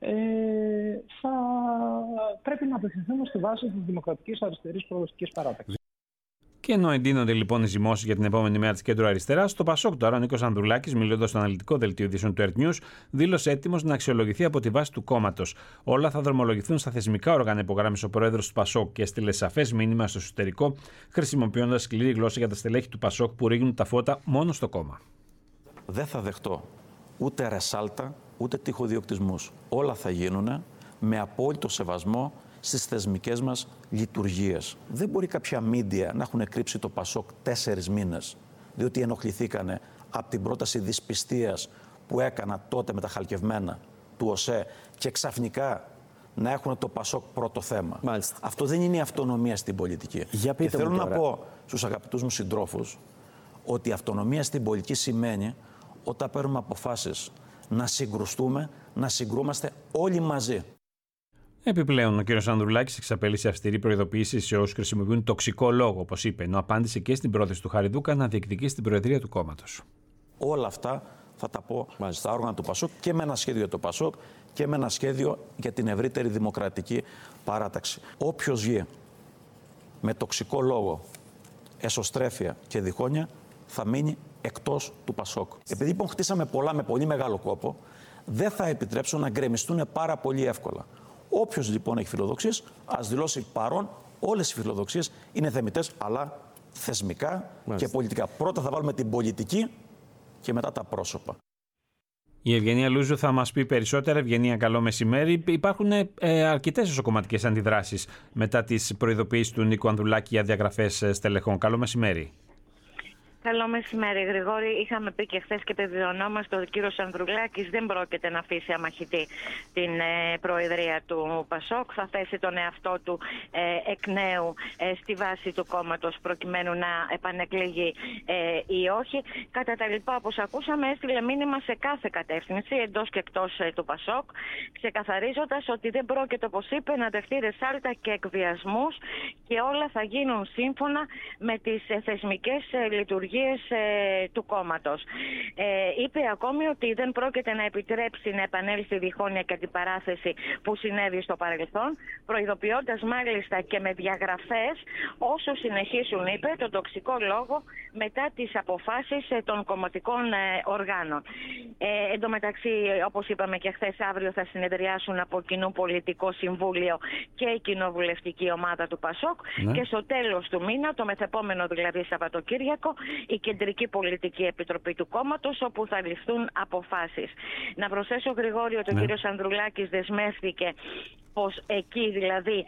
θα πρέπει να απευθυνθούμε στη βάση της Δημοκρατικής Αριστερής Προοδευτικής Παράταξης. Και ενώ εντείνονται λοιπόν οι ζυμώσεις για την επόμενη μέρα της κέντρου αριστεράς, στο Πασόκ τώρα ο Νίκος Ανδρουλάκης, μιλώντας στο αναλυτικό δελτίο ειδήσεων του Earth News, δήλωσε έτοιμος να αξιολογηθεί από τη βάση του κόμματος. Όλα θα δρομολογηθούν στα θεσμικά όργανα, υπογράμμισε ο πρόεδρος του Πασόκ και έστειλε σαφές μήνυμα στο εσωτερικό, χρησιμοποιώντας σκληρή γλώσσα για τα στελέχη του Πασόκ που ρίχνουν τα φώτα μόνο στο κόμμα. Δεν θα δεχτώ ούτε ρεσάλτα, ούτε τυχοδιοκτισμούς. Όλα θα γίνουν με απόλυτο σεβασμό στις θεσμικές μας λειτουργίες. Δεν μπορεί κάποια μίντια να έχουν κρύψει το Πασόκ 4 μήνες, διότι ενοχληθήκανε από την πρόταση δυσπιστίας που έκανα τότε με τα χαλκευμένα του ΟΣΕ και ξαφνικά να έχουν το Πασόκ πρώτο θέμα. Μάλιστα. Αυτό δεν είναι η αυτονομία στην πολιτική. Και θέλω να πω στους αγαπητούς μου συντρόφους ότι η αυτονομία στην πολιτική σημαίνει όταν παίρνουμε αποφάσεις να συγκρουστούμε, να συγκρούμαστε όλοι μαζί. Επιπλέον, ο κ. Ανδρουλάκης εξαπέλυσε αυστηρή προειδοποίηση σε όσους χρησιμοποιούν τοξικό λόγο, όπως είπε, ενώ απάντησε και στην πρόθεση του Χαριδούκα να διεκδικήσει την προεδρία του κόμματος. Όλα αυτά θα τα πω στα όργανα του ΠΑΣΟΚ και με ένα σχέδιο για το ΠΑΣΟΚ και με ένα σχέδιο για την ευρύτερη δημοκρατική παράταξη. Όποιος βγει με τοξικό λόγο, εσωστρέφεια και διχόνοια θα μείνει εκτός του ΠΑΣΟΚ. Επειδή λοιπόν χτίσαμε πολλά με πολύ μεγάλο κόπο, δεν θα επιτρέψω να γκρεμιστούν πάρα πολύ εύκολα. Όποιος λοιπόν έχει φιλοδοξίες, ας δηλώσει παρόν. Όλες οι φιλοδοξίες είναι θεμιτές, αλλά θεσμικά και πολιτικά. Πρώτα θα βάλουμε την πολιτική και μετά τα πρόσωπα. Η Ευγενία Λούζου θα μας πει περισσότερα. Ευγενία, καλό μεσημέρι. Υπάρχουν αρκετές εσωκομματικές αντιδράσεις μετά τις προειδοποιήσεις του Νίκου Ανδρουλάκη για διαγραφές στελεχών. Καλό μεσημέρι. Καλό μεσημέρι, Γρηγόρη. Είχαμε πει και χθες και επιβεβαιωνόμαστε ότι ο κύριος Ανδρουλάκης δεν πρόκειται να αφήσει αμαχητή την προεδρία του ΠΑΣΟΚ. Θα θέσει τον εαυτό του εκ νέου στη βάση του κόμματος προκειμένου να επανεκλεγεί ή όχι. Κατά τα λοιπά, όπως ακούσαμε, έστειλε μήνυμα σε κάθε κατεύθυνση, εντός και εκτός του ΠΑΣΟΚ, ξεκαθαρίζοντας ότι δεν πρόκειται, όπως είπε, να δεχτεί ρεσάλτα και εκβιασμούς και όλα θα γίνουν σύμφωνα με τις θεσμικές λειτουργίες του κόμματος. Είπε ακόμη ότι δεν πρόκειται να επιτρέψει να επανέλθει η διχόνοια και αντιπαράθεση που συνέβη στο παρελθόν, προειδοποιώντας μάλιστα και με διαγραφές όσο συνεχίσουν, είπε, τον τοξικό λόγο μετά τις αποφάσεις των κομματικών οργάνων. Εν τω μεταξύ, όπως είπαμε και χθες, αύριο θα συνεδριάσουν από κοινού Πολιτικό Συμβούλιο και η κοινοβουλευτική ομάδα του ΠΑΣΟΚ και στο τέλος του μήνα, το μεθεπόμενο δηλαδή Σαββατοκύριακο, η Κεντρική Πολιτική Επιτροπή του κόμματος, όπου θα ληφθούν αποφάσεις. Να προσθέσω, Γρηγόρη, ότι ο κύριος Ανδρουλάκης δεσμεύτηκε πως εκεί δηλαδή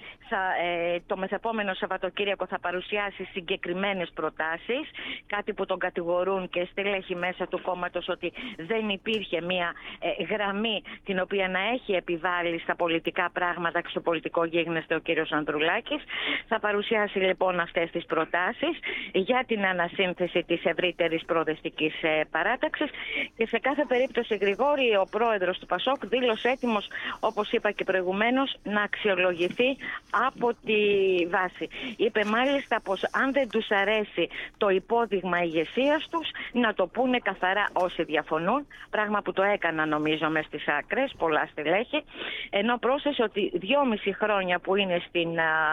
το μεθεπόμενο Σαββατοκύριακο θα παρουσιάσει συγκεκριμένες προτάσεις, κάτι που τον κατηγορούν και στελέχη μέσα του κόμματος ότι δεν υπήρχε μια γραμμή την οποία να έχει επιβάλει στα πολιτικά πράγματα και στο πολιτικό γίγνεσθε ο κύριος Ανδρουλάκης. Θα παρουσιάσει λοιπόν αυτές τις προτάσεις για την ανασύνθεση της ευρύτερης προοδευτικής παράταξης και σε κάθε περίπτωση, Γρηγόρη, ο πρόεδρος του ΠΑΣΟΚ δήλωσε έτοιμος, όπως είπα και προηγουμένως, να αξιολογηθεί από τη βάση. Είπε μάλιστα πως αν δεν τους αρέσει το υπόδειγμα ηγεσίας τους, να το πούνε καθαρά όσοι διαφωνούν, πράγμα που το έκανα νομίζω μες στις άκρες, πολλά στελέχη, ενώ πρόσθεσε ότι 2,5 χρόνια που είναι στην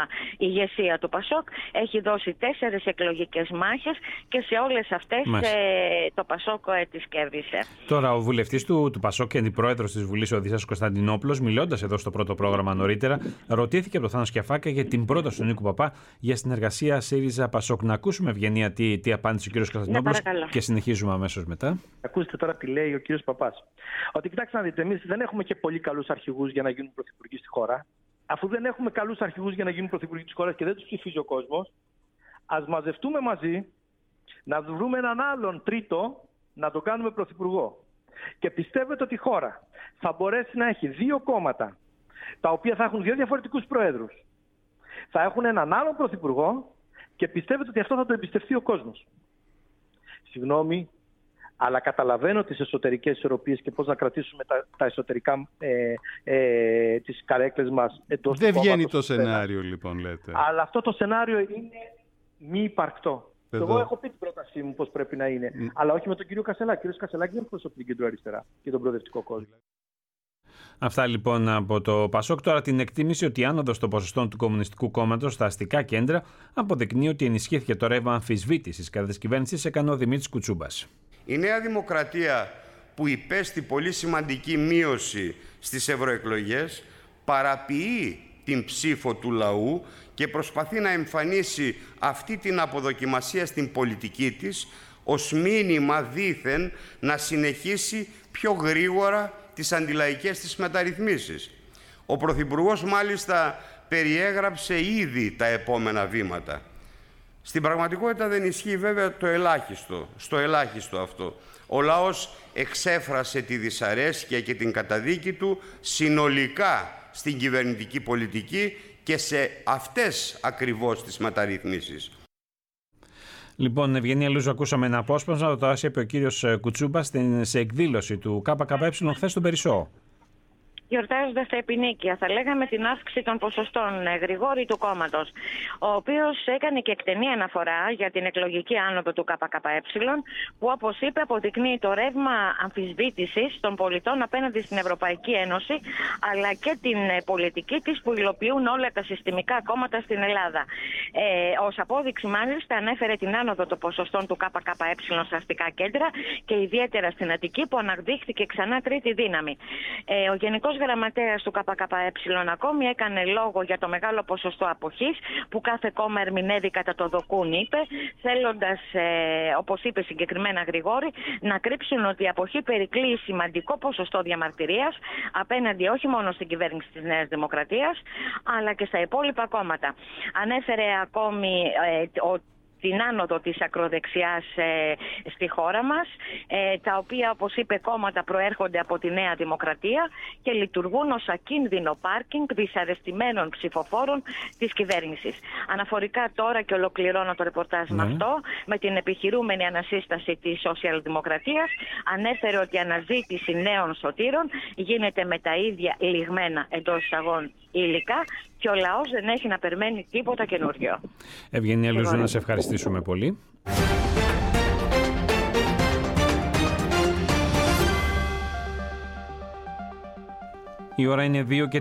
ηγεσία του ΠΑΣΟΚ έχει δώσει 4 εκλογικές μάχες και σε όλες αυτές το ΠΑΣΟΚ τις κέρδισε. Τώρα, ο βουλευτής του ΠΑΣΟΚ και αντιπρόεδρος της Βουλής, ο Δήσας Κωνσταντινόπουλος, μιλώντας εδώ στο πρώτο πρόγραμμα νωρίτερα, ρωτήθηκε από τον Θάνο Σκιαφάκα για την πρόταση του Νίκου Παπά για συνεργασία ΣΥΡΙΖΑ-ΠΑΣΟΚ. Να ακούσουμε, Ευγενία, τι απάντησε ο κύριος Κωνσταντινόπουλος και συνεχίζουμε αμέσως μετά. Ακούστε τώρα τι λέει ο κύριος Παπάς. Ότι κοιτάξτε να δείτε, εμείς δεν έχουμε και πολύ καλούς αρχηγούς για να γίνουν πρωθυπουργοί στη χώρα. Αφού δεν έχουμε καλούς αρχηγούς για να γίνουν πρωθυπουργοί της χώρας και δεν τους ψηφίζει ο κόσμος, ας μαζευτούμε μαζί, να βρούμε έναν άλλον τρίτο να το κάνουμε πρωθυπουργό. Και πιστεύετε ότι η χώρα θα μπορέσει να έχει 2 κόμματα, τα οποία θα έχουν 2 διαφορετικούς προέδρους, θα έχουν έναν άλλον πρωθυπουργό και πιστεύετε ότι αυτό θα το εμπιστευτεί ο κόσμος? Συγγνώμη, αλλά καταλαβαίνω τις εσωτερικές ισορροπίες και πώς να κρατήσουμε τα εσωτερικά τις καρέκλες μας εντός του κόμματος. Δεν βγαίνει το σενάριο, λοιπόν, λέτε. Αλλά αυτό το σενάριο είναι μη υπαρκτό. Εγώ έχω πει την πρότασή μου πώς πρέπει να είναι, αλλά όχι με τον κύριο Κασελάκη. Ο κύριος Κασελάκη δεν εκπροσωπεί την κεντροαριστερά και τον προοδευτικό κόσμο. Αυτά λοιπόν από το ΠΑΣΟΚ. Τώρα την εκτίμηση ότι η άνοδος των ποσοστών του Κομμουνιστικού Κόμματος στα αστικά κέντρα αποδεικνύει ότι ενισχύθηκε το ρεύμα αμφισβήτησης κατά της κυβέρνησης, έκανε ο Δημήτρης Κουτσούμπας. Η Νέα Δημοκρατία, που υπέστη πολύ σημαντική μείωση στις ευρωεκλογές, παραποιεί την ψήφο του λαού και προσπαθεί να εμφανίσει αυτή την αποδοκιμασία στην πολιτική της ως μήνυμα δήθεν να συνεχίσει πιο γρήγορα τις αντιλαϊκές της μεταρρυθμίσεις. Ο Πρωθυπουργός μάλιστα περιέγραψε ήδη τα επόμενα βήματα. Στην πραγματικότητα δεν ισχύει βέβαια το ελάχιστο, στο ελάχιστο αυτό. Ο λαός εξέφρασε τη δυσαρέσκεια και την καταδίκη του συνολικά στην κυβερνητική πολιτική και σε αυτές ακριβώς τις μεταρρυθμίσεις. Λοιπόν, Ευγενία Λούζου, ακούσαμε ένα απόσπασμα, το είπε ο κύριος Κουτσούμπας σε εκδήλωση του ΚΚΕ χθες στον Περισσό. γιορτάζοντας τα επινίκια. Θα λέγαμε την αύξηση των ποσοστών Γρηγόρη του κόμματος, ο οποίος έκανε και εκτενή αναφορά για την εκλογική άνοδο του ΚΚΕ, που όπως είπε αποδεικνύει το ρεύμα αμφισβήτησης των πολιτών απέναντι στην Ευρωπαϊκή Ένωση, αλλά και την πολιτική της που υλοποιούν όλα τα συστημικά κόμματα στην Ελλάδα. Ως απόδειξη μάλιστα ανέφερε την άνοδο των ποσοστών του ΚΚΕ στα αστικά κέντρα και ιδιαίτερα στην Αττική, που αναδείχθηκε ξανά τρίτη δύναμη. Ο Γενικός Γραμματέας του ΚΚΕ ακόμη έκανε λόγο για το μεγάλο ποσοστό αποχής που κάθε κόμμα ερμηνεύει κατά το δοκούν, είπε, θέλοντας, όπως είπε συγκεκριμένα Γρηγόρη, να κρύψουν ότι η αποχή περικλεί σημαντικό ποσοστό διαμαρτυρίας απέναντι όχι μόνο στην κυβέρνηση της Νέας Δημοκρατίας, αλλά και στα υπόλοιπα κόμματα. Ανέφερε ακόμη την άνοδο της ακροδεξιάς στη χώρα μας, τα οποία, όπως είπε, κόμματα προέρχονται από τη Νέα Δημοκρατία και λειτουργούν ως ακίνδυνο πάρκινγκ δυσαρεστημένων ψηφοφόρων της κυβέρνησης. Αναφορικά τώρα, και ολοκληρώνω το ρεπορτάζ με αυτό, με την επιχειρούμενη ανασύσταση της Σοσιαλδημοκρατίας, ανέφερε ότι η αναζήτηση νέων σωτήρων γίνεται με τα ίδια λιγμένα εντός εισαγών υλικά και ο λαός δεν έχει να περιμένει τίποτα καινούριο. Ευγενία Λουζού, να σε ευχαριστήσουμε πολύ. Η ώρα είναι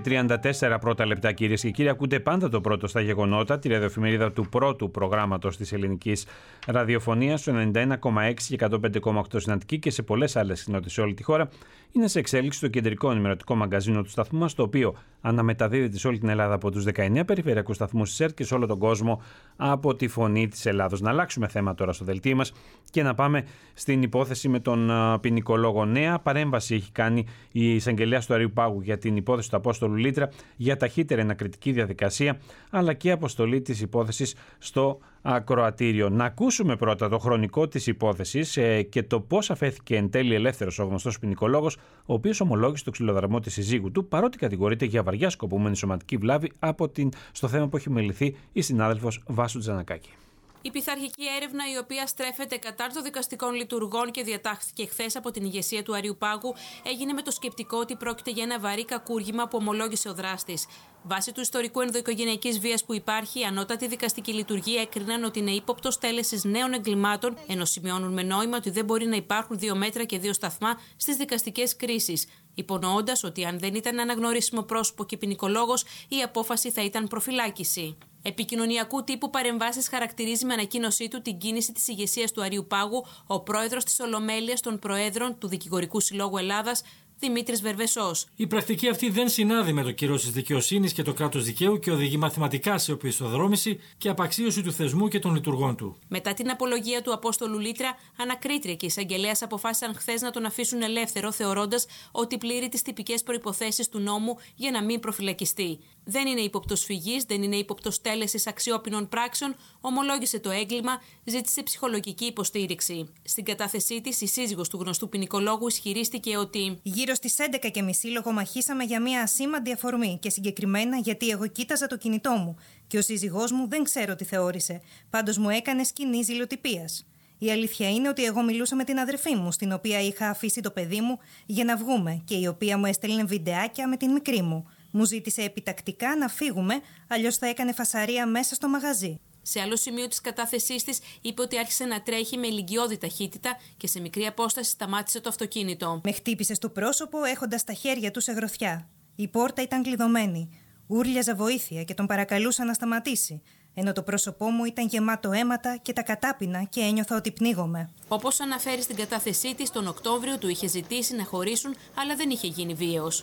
2:34 πρώτα λεπτά, κυρίες και κύριοι. Ακούτε πάντα το πρώτο στα γεγονότα, τη ραδιοεφημερίδα του πρώτου προγράμματος της ελληνικής ραδιοφωνίας, στο 91,6 και 105,8 στην Αττική και σε πολλές άλλες κοινότητες σε όλη τη χώρα. Είναι σε εξέλιξη το κεντρικό ενημερωτικό μαγκαζίνο του σταθμού μας, το οποίο αναμεταδίδεται σε όλη την Ελλάδα από τους 19 περιφερειακούς σταθμούς της ΕΡΤ και σε όλο τον κόσμο από τη Φωνή της Ελλάδος. Να αλλάξουμε θέμα τώρα στο δελτίο μας και να πάμε στην υπόθεση με τον ποινικολόγο. Νέα παρέμβαση έχει κάνει η εισαγγελέας του Αριού Πάγου για την υπόθεση του Απόστολου Λίτρα για ταχύτερη ανακριτική διαδικασία, αλλά και αποστολή της υπόθεσης στο ακροατήριο. Να ακούσουμε πρώτα το χρονικό της υπόθεσης και το πώς αφέθηκε εν τέλει ελεύθερος ο γνωστός ποινικολόγος, ο οποίος ομολόγησε το ξυλοδαρμό της συζύγου του, παρότι κατηγορείται για βαριά σκοπούμενη σωματική βλάβη στο θέμα που έχει μεληθεί η συνάδελφος Βάσου Τζανακάκη. Η πειθαρχική έρευνα, η οποία στρέφεται κατά των δικαστικών λειτουργών και διατάχθηκε χθες από την ηγεσία του Αριού Πάγου, έγινε με το σκεπτικό ότι πρόκειται για ένα βαρύ κακούργημα που ομολόγησε ο δράστης. Βάσει του ιστορικού ενδοοικογενειακής βίας που υπάρχει, οι ανώτατοι δικαστικοί λειτουργοί έκριναν ότι είναι ύποπτος τέλεσης νέων εγκλημάτων, ενώ σημειώνουν με νόημα ότι δεν μπορεί να υπάρχουν 2 μέτρα και 2 σταθμά στις δικαστικές κρίσεις, υπονοώντας ότι αν δεν ήταν αναγνωρίσιμο πρόσωπο και ποινικολόγος, η απόφαση θα ήταν προφυλάκηση. Επικοινωνιακού τύπου παρεμβάσεις χαρακτηρίζει με ανακοίνωσή του την κίνηση της ηγεσίας του Αριού Πάγου ο πρόεδρος της Ολομέλειας των Προέδρων του Δικηγορικού Συλλόγου Ελλάδας, Δημήτρης Βερβεσός. Η πρακτική αυτή δεν συνάδει με το κύρος της δικαιοσύνης και το κράτος δικαίου και οδηγεί μαθηματικά σε οπισθοδρόμηση και απαξίωση του θεσμού και των λειτουργών του. Μετά την απολογία του Απόστολου Λίτρα, ανακρίτρια και εισαγγελέας αποφάσισαν χθες να τον αφήσουν ελεύθερο, θεωρώντας ότι πλήρει τις τυπικές προϋποθέσεις του νόμου για να μην προφυλακιστεί. Δεν είναι ύποπτος φυγής, δεν είναι ύποπτος τέλεσης αξιόπινων πράξεων, ομολόγησε το έγκλημα, ζήτησε ψυχολογική υποστήριξη. Στην κατάθεσή της, η σύζυγος του γνωστού ποινικολόγου ισχυρίστηκε ότι γύρω στις 11:30 λογομαχήσαμε για μια ασήμαντη αφορμή και συγκεκριμένα γιατί εγώ κοίταζα το κινητό μου και ο σύζυγός μου δεν ξέρω τι θεώρησε. Πάντως μου έκανε σκηνή ζηλοτυπίας. Η αλήθεια είναι ότι εγώ μιλούσα με την αδερφή μου, στην οποία είχα αφήσει το παιδί μου για να βγούμε και η οποία μου έστελνε βιντεάκια με την μικρή μου. Μου ζήτησε επιτακτικά να φύγουμε, αλλιώς θα έκανε φασαρία μέσα στο μαγαζί. Σε άλλο σημείο της κατάθεσής της είπε ότι άρχισε να τρέχει με ηλικιώδη ταχύτητα και σε μικρή απόσταση σταμάτησε το αυτοκίνητο. Με χτύπησε στο πρόσωπο έχοντας τα χέρια του σε γροθιά. Η πόρτα ήταν κλειδωμένη. Ούρλιαζα βοήθεια και τον παρακαλούσα να σταματήσει, ενώ το πρόσωπό μου ήταν γεμάτο αίματα και τα κατάπινα και ένιωθα ότι πνίγομαι. Όπως αναφέρει στην κατάθεσή της, τον Οκτώβριο του είχε ζητήσει να χωρίσουν, αλλά δεν είχε γίνει βίαιος.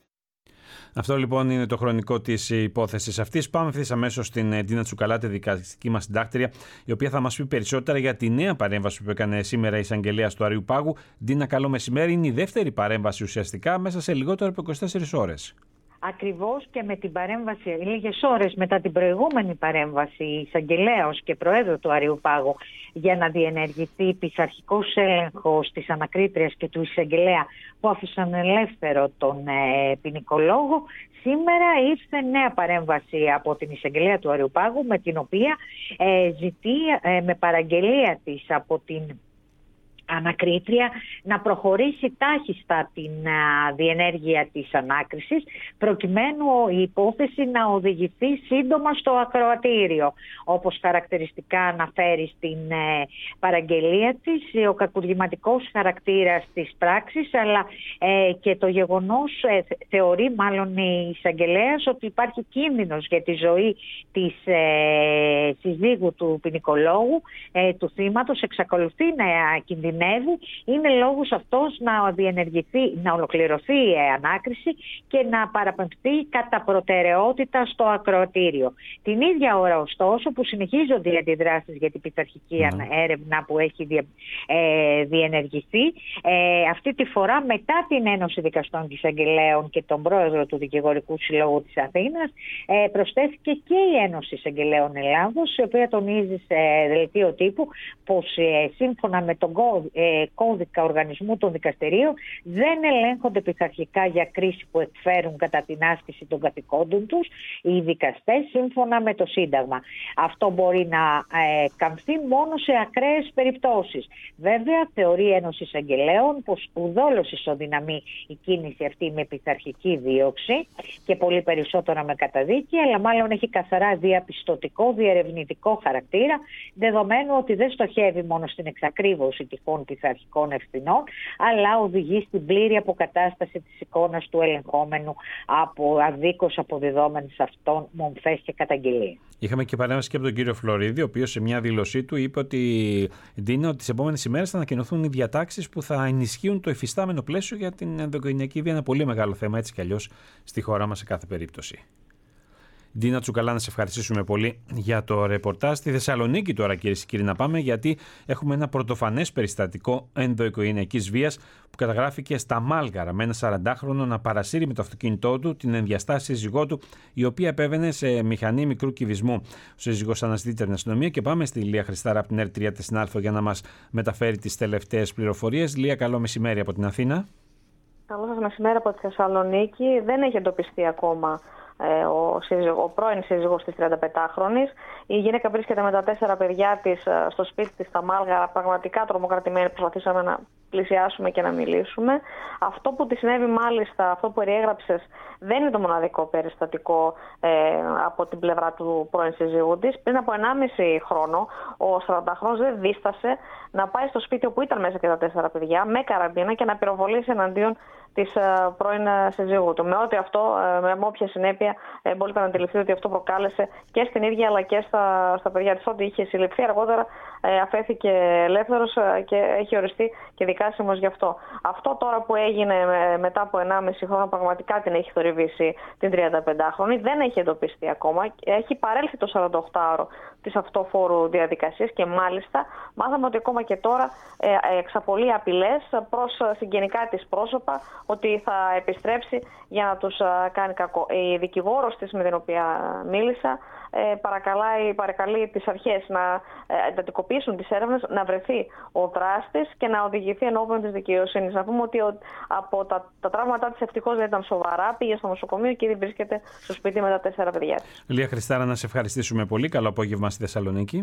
Αυτό λοιπόν είναι το χρονικό της υπόθεσης αυτής. Πάμε ευθύς αμέσως στην Ντίνα Τσουκαλάτη, δικαστική μας συντάκτρια, η οποία θα μας πει περισσότερα για τη νέα παρέμβαση που έκανε σήμερα η εισαγγελέας του Αριού Πάγου. Ντίνα, καλό μεσημέρι. Είναι η δεύτερη παρέμβαση ουσιαστικά μέσα σε λιγότερο από 24 ώρες. Ακριβώς, και με την παρέμβαση λίγες ώρες μετά την προηγούμενη παρέμβαση εισαγγελέως και προέδρου του Αριού Πάγου για να διενεργηθεί πειθαρχικός έλεγχος της ανακρίτριας και του εισαγγελέα που άφησαν ελεύθερο τον ποινικολόγο, σήμερα ήρθε νέα παρέμβαση από την εισαγγελέα του Αριού Πάγου, με την οποία ζητεί με παραγγελία της από την ανακρίτρια να προχωρήσει τάχιστα την διενέργεια της ανάκρισης, προκειμένου η υπόθεση να οδηγηθεί σύντομα στο ακροατήριο. Όπως χαρακτηριστικά αναφέρει στην παραγγελία της, ο κακουργηματικός χαρακτήρας της πράξης, αλλά και το γεγονός, θεωρεί μάλλον η εισαγγελέας, ότι υπάρχει κίνδυνος για τη ζωή της συζύγου του ποινικολόγου, του θύματος, εξακολουθεί να κινδυνεύει. Είναι λόγος αυτός να ολοκληρωθεί η ανάκριση και να παραπεμφθεί κατά προτεραιότητα στο ακροατήριο. Την ίδια ώρα, ωστόσο, που συνεχίζονται οι αντιδράσεις για την πειθαρχική έρευνα που έχει διενεργηθεί, αυτή τη φορά μετά την Ένωση Δικαστών και Εισαγγελέων και τον πρόεδρο του Δικηγορικού Συλλόγου της Αθήνας, προσθέθηκε και η Ένωση Εισαγγελέων Ελλάδος, η οποία τονίζει σε δελτίο τύπου πως σύμφωνα με τον κώδικα οργανισμού των δικαστηρίων δεν ελέγχονται πειθαρχικά για κρίση που εκφέρουν κατά την άσκηση των καθηκόντων τους οι δικαστές σύμφωνα με το Σύνταγμα. Αυτό μπορεί να καμφθεί μόνο σε ακραίες περιπτώσεις. Βέβαια, θεωρεί η Ένωση Εισαγγελέων πως ουδόλως ισοδυναμεί η κίνηση αυτή με πειθαρχική δίωξη και πολύ περισσότερο με καταδίκη, αλλά μάλλον έχει καθαρά διαπιστωτικό, διερευνητικό χαρακτήρα, δεδομένου ότι δεν στοχεύει μόνο στην εξακρίβωση τυχόν πειθαρχικών ευθυνών, αλλά οδηγεί στην πλήρη αποκατάσταση της εικόνας του ελεγχόμενου από αδίκως αποδιδόμενες αυτών μομφές και καταγγελίες. Είχαμε και παρέμβαση και από τον κύριο Φλωρίδη, ο οποίος σε μια δήλωσή του είπε ότι τις επόμενες ημέρες θα ανακοινωθούν οι διατάξεις που θα ενισχύουν το εφιστάμενο πλαίσιο για την ενδοοικογενειακή βία. Ένα πολύ μεγάλο θέμα, έτσι κι αλλιώς, στη χώρα μας σε κάθε περίπτωση. Ντίνα Τσουκαλά, να σε ευχαριστήσουμε πολύ για το ρεπορτάζ. Στη Θεσσαλονίκη τώρα, κυρίες και κύριοι, να πάμε, γιατί έχουμε ένα πρωτοφανές περιστατικό ενδοοικογενειακής βίας που καταγράφηκε στα Μάλγαρα με ένα 40χρονο να παρασύρει με το αυτοκίνητό του την ενδιαστάστη σύζυγό του, η οποία επέβαινε σε μηχανή μικρού κυβισμού. Ο σύζυγος αναζητείται στην αστυνομία και πάμε στη Λία Χριστάρα από την ΕΡΤ3 της ΣΝΑΛΦΟ για να μας μεταφέρει τις τελευταίες πληροφορίες. Λία, καλό μεσημέρι από την Αθήνα. Καλό σας μεσημέρι από τη Θεσσαλονίκη. Δεν έχει εντοπιστεί ακόμα ο πρώην σύζυγος της 35χρονης. Η γυναίκα βρίσκεται με τα 4 παιδιά της στο σπίτι της στα Μάλγαρα, πραγματικά τρομοκρατημένη. Προσπαθήσαμε να πλησιάσουμε και να μιλήσουμε. Αυτό που τη συνέβη, μάλιστα, αυτό που περιέγραψες, δεν είναι το μοναδικό περιστατικό από την πλευρά του πρώην σύζυγου της. Πριν από 1,5 χρόνο, ο 40χρονος δεν δίστασε να πάει στο σπίτι όπου ήταν μέσα και τα 4 παιδιά με καραμπίνα και να πυροβολήσει εναντίον της πρώην σύζυγου του. Με ό,τι αυτό, με όποια συνέπεια μπορείτε να αντιληφθείτε ότι αυτό προκάλεσε και στην ίδια αλλά και στα παιδιά της. Ότι είχε συλληφθεί, αργότερα αφέθηκε ελεύθερος και έχει οριστεί και δικάσιμος γι' αυτό. Αυτό τώρα που έγινε μετά από 1,5 χρόνο πραγματικά την έχει θορυβήσει την 35χρονη. Δεν έχει εντοπιστεί ακόμα. Έχει παρέλθει το 48ωρο της αυτοφόρου διαδικασίας και μάλιστα μάθαμε ότι ακόμα και τώρα εξαπολύει απειλές προς συγγενικά της πρόσωπα ότι θα επιστρέψει για να τους κάνει κακό. Η δικηγόρος της με την οποία μίλησα παρακαλεί τις αρχές να εντατικοποιήσουν τις έρευνες, να βρεθεί ο δράστης και να οδηγηθεί ενώπιον της δικαιοσύνης. Να πούμε ότι από τα τραύματά της ευτυχώς δεν ήταν σοβαρά, πήγε στο νοσοκομείο και ήδη βρίσκεται στο σπίτι με τα 4 παιδιά της. Λία Χριστάρα, να σε ευχαριστήσουμε πολύ. Καλό απόγευμα στη Θεσσαλονίκη.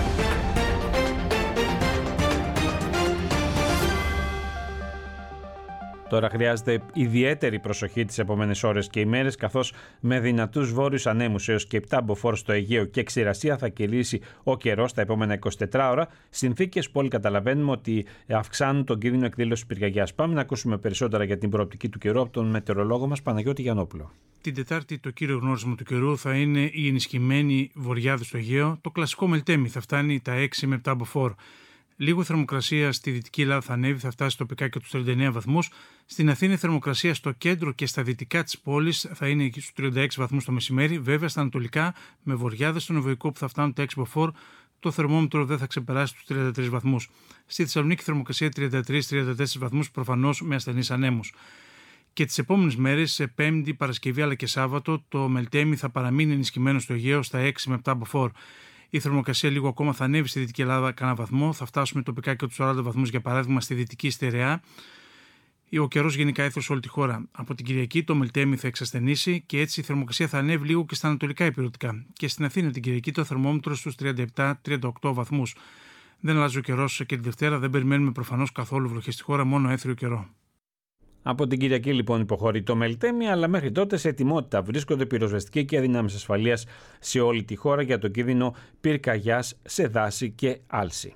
Τώρα χρειάζεται ιδιαίτερη προσοχή τις επόμενες ώρες και ημέρες, καθώς με δυνατούς βόρειους ανέμους έως και 7 μποφόρ στο Αιγαίο και ξηρασία θα κυλήσει ο καιρός τα επόμενα 24 ώρα. Συνθήκες που όλοι καταλαβαίνουμε ότι αυξάνουν τον κίνδυνο εκδήλωσης πυρκαγιάς. Πάμε να ακούσουμε περισσότερα για την προοπτική του καιρού από τον μετεωρολόγο μας Παναγιώτη Γιαννόπουλο. Την Τετάρτη το κύριο γνώρισμα του καιρού θα είναι η ενισχυμένη βορειάδη στο Αιγαίο. Το κλασικό μελτέμι θα φτάνει τα 6 με 7 μποφόρ. Λίγο θερμοκρασία στη Δυτική Ελλάδα θα ανέβει, θα φτάσει τοπικά και τους 39 βαθμούς. Στην Αθήνα η θερμοκρασία στο κέντρο και στα δυτικά της πόλης θα είναι εκεί στους 36 βαθμούς το μεσημέρι. Βέβαια στα ανατολικά με βοριάδες στον Ευωικό που θα φτάνουν τα 6 μποφόρ, το θερμόμετρο δεν θα ξεπεράσει τους 33 βαθμούς. Στη Θεσσαλονίκη η θερμοκρασία 33-34 βαθμούς, προφανώς με ασθενείς ανέμους. Και τις επόμενες μέρες, σε Πέμπτη, Παρασκευή αλλά και Σάββατο, το μελτέμι θα παραμείνει ενισχυμένο στο Αιγαίο στα 6 με 7 μποφόρ. Η θερμοκρασία λίγο ακόμα θα ανέβει στη Δυτική Ελλάδα κανένα βαθμό. Θα φτάσουμε τοπικά και τους 40 βαθμούς, για παράδειγμα, στη Δυτική Στερεά. Ο καιρός γενικά έθωσε όλη τη χώρα. Από την Κυριακή το μελτέμι θα εξασθενήσει και έτσι η θερμοκρασία θα ανέβει λίγο και στα ανατολικά ηπειρωτικά. Και στην Αθήνα την Κυριακή το θερμόμετρο στους 37-38 βαθμούς. Δεν αλλάζει ο καιρός και τη Δευτέρα, δεν περιμένουμε προφανώς καθόλου βροχή στη χώρα, μόνο έθριο καιρό. Από την Κυριακή λοιπόν υποχωρεί το Μελτέμι, αλλά μέχρι τότε σε ετοιμότητα βρίσκονται πυροσβεστικοί και δυνάμεις ασφαλείας σε όλη τη χώρα για το κίνδυνο πυρκαγιάς σε δάση και άλση.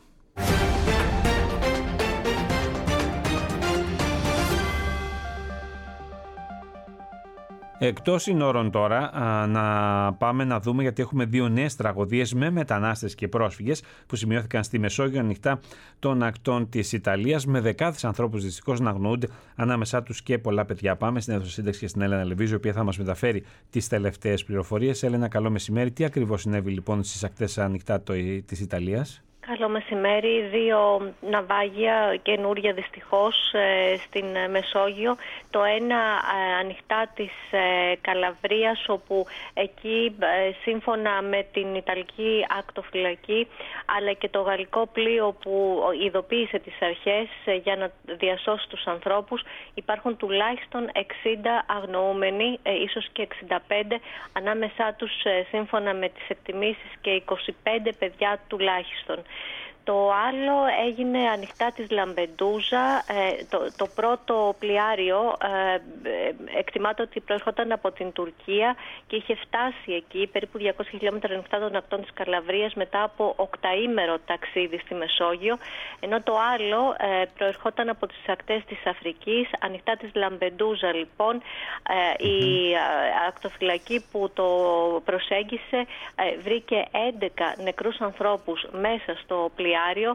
Εκτός συνόρων τώρα, να πάμε να δούμε, γιατί έχουμε 2 νέες τραγωδίες με μετανάστες και πρόσφυγες που σημειώθηκαν στη Μεσόγειο ανοιχτά των ακτών της Ιταλίας, με δεκάδες ανθρώπους δυστυχώς να αγνοούνται, ανάμεσά τους και πολλά παιδιά. Πάμε στην αίθουσα σύνταξη και στην Έλενα Λεβίζου, η οποία θα μας μεταφέρει τις τελευταίες πληροφορίες. Έλενα, καλό μεσημέρι. Τι ακριβώς συνέβη λοιπόν στις ακτές ανοιχτά της Ιταλίας? Καλό μεσημέρι. 2 ναυάγια καινούρια δυστυχώς στην Μεσόγειο. Το ένα ανοιχτά της Καλαβρίας, όπου εκεί σύμφωνα με την Ιταλική ακτοφυλακή αλλά και το γαλλικό πλοίο που ειδοποίησε τις αρχές για να διασώσει τους ανθρώπους, υπάρχουν τουλάχιστον 60 αγνοούμενοι, ίσως και 65, ανάμεσά τους σύμφωνα με τις εκτιμήσεις και 25 παιδιά τουλάχιστον. Το άλλο έγινε ανοιχτά της Λαμπεντούζα. Το πρώτο πλοιάριο εκτιμάται ότι προέρχονταν από την Τουρκία και είχε φτάσει εκεί, περίπου 200 χιλιόμετρα ανοιχτά των ακτών της Καλαβρίας, μετά από 8ήμερο ταξίδι στη Μεσόγειο, ενώ το άλλο προερχόταν από τις ακτές της Αφρικής. Ανοιχτά της Λαμπεντούζα λοιπόν, η ακτοφυλακή που το προσέγγισε βρήκε 11 νεκρούς ανθρώπους μέσα στο πλοιάριο,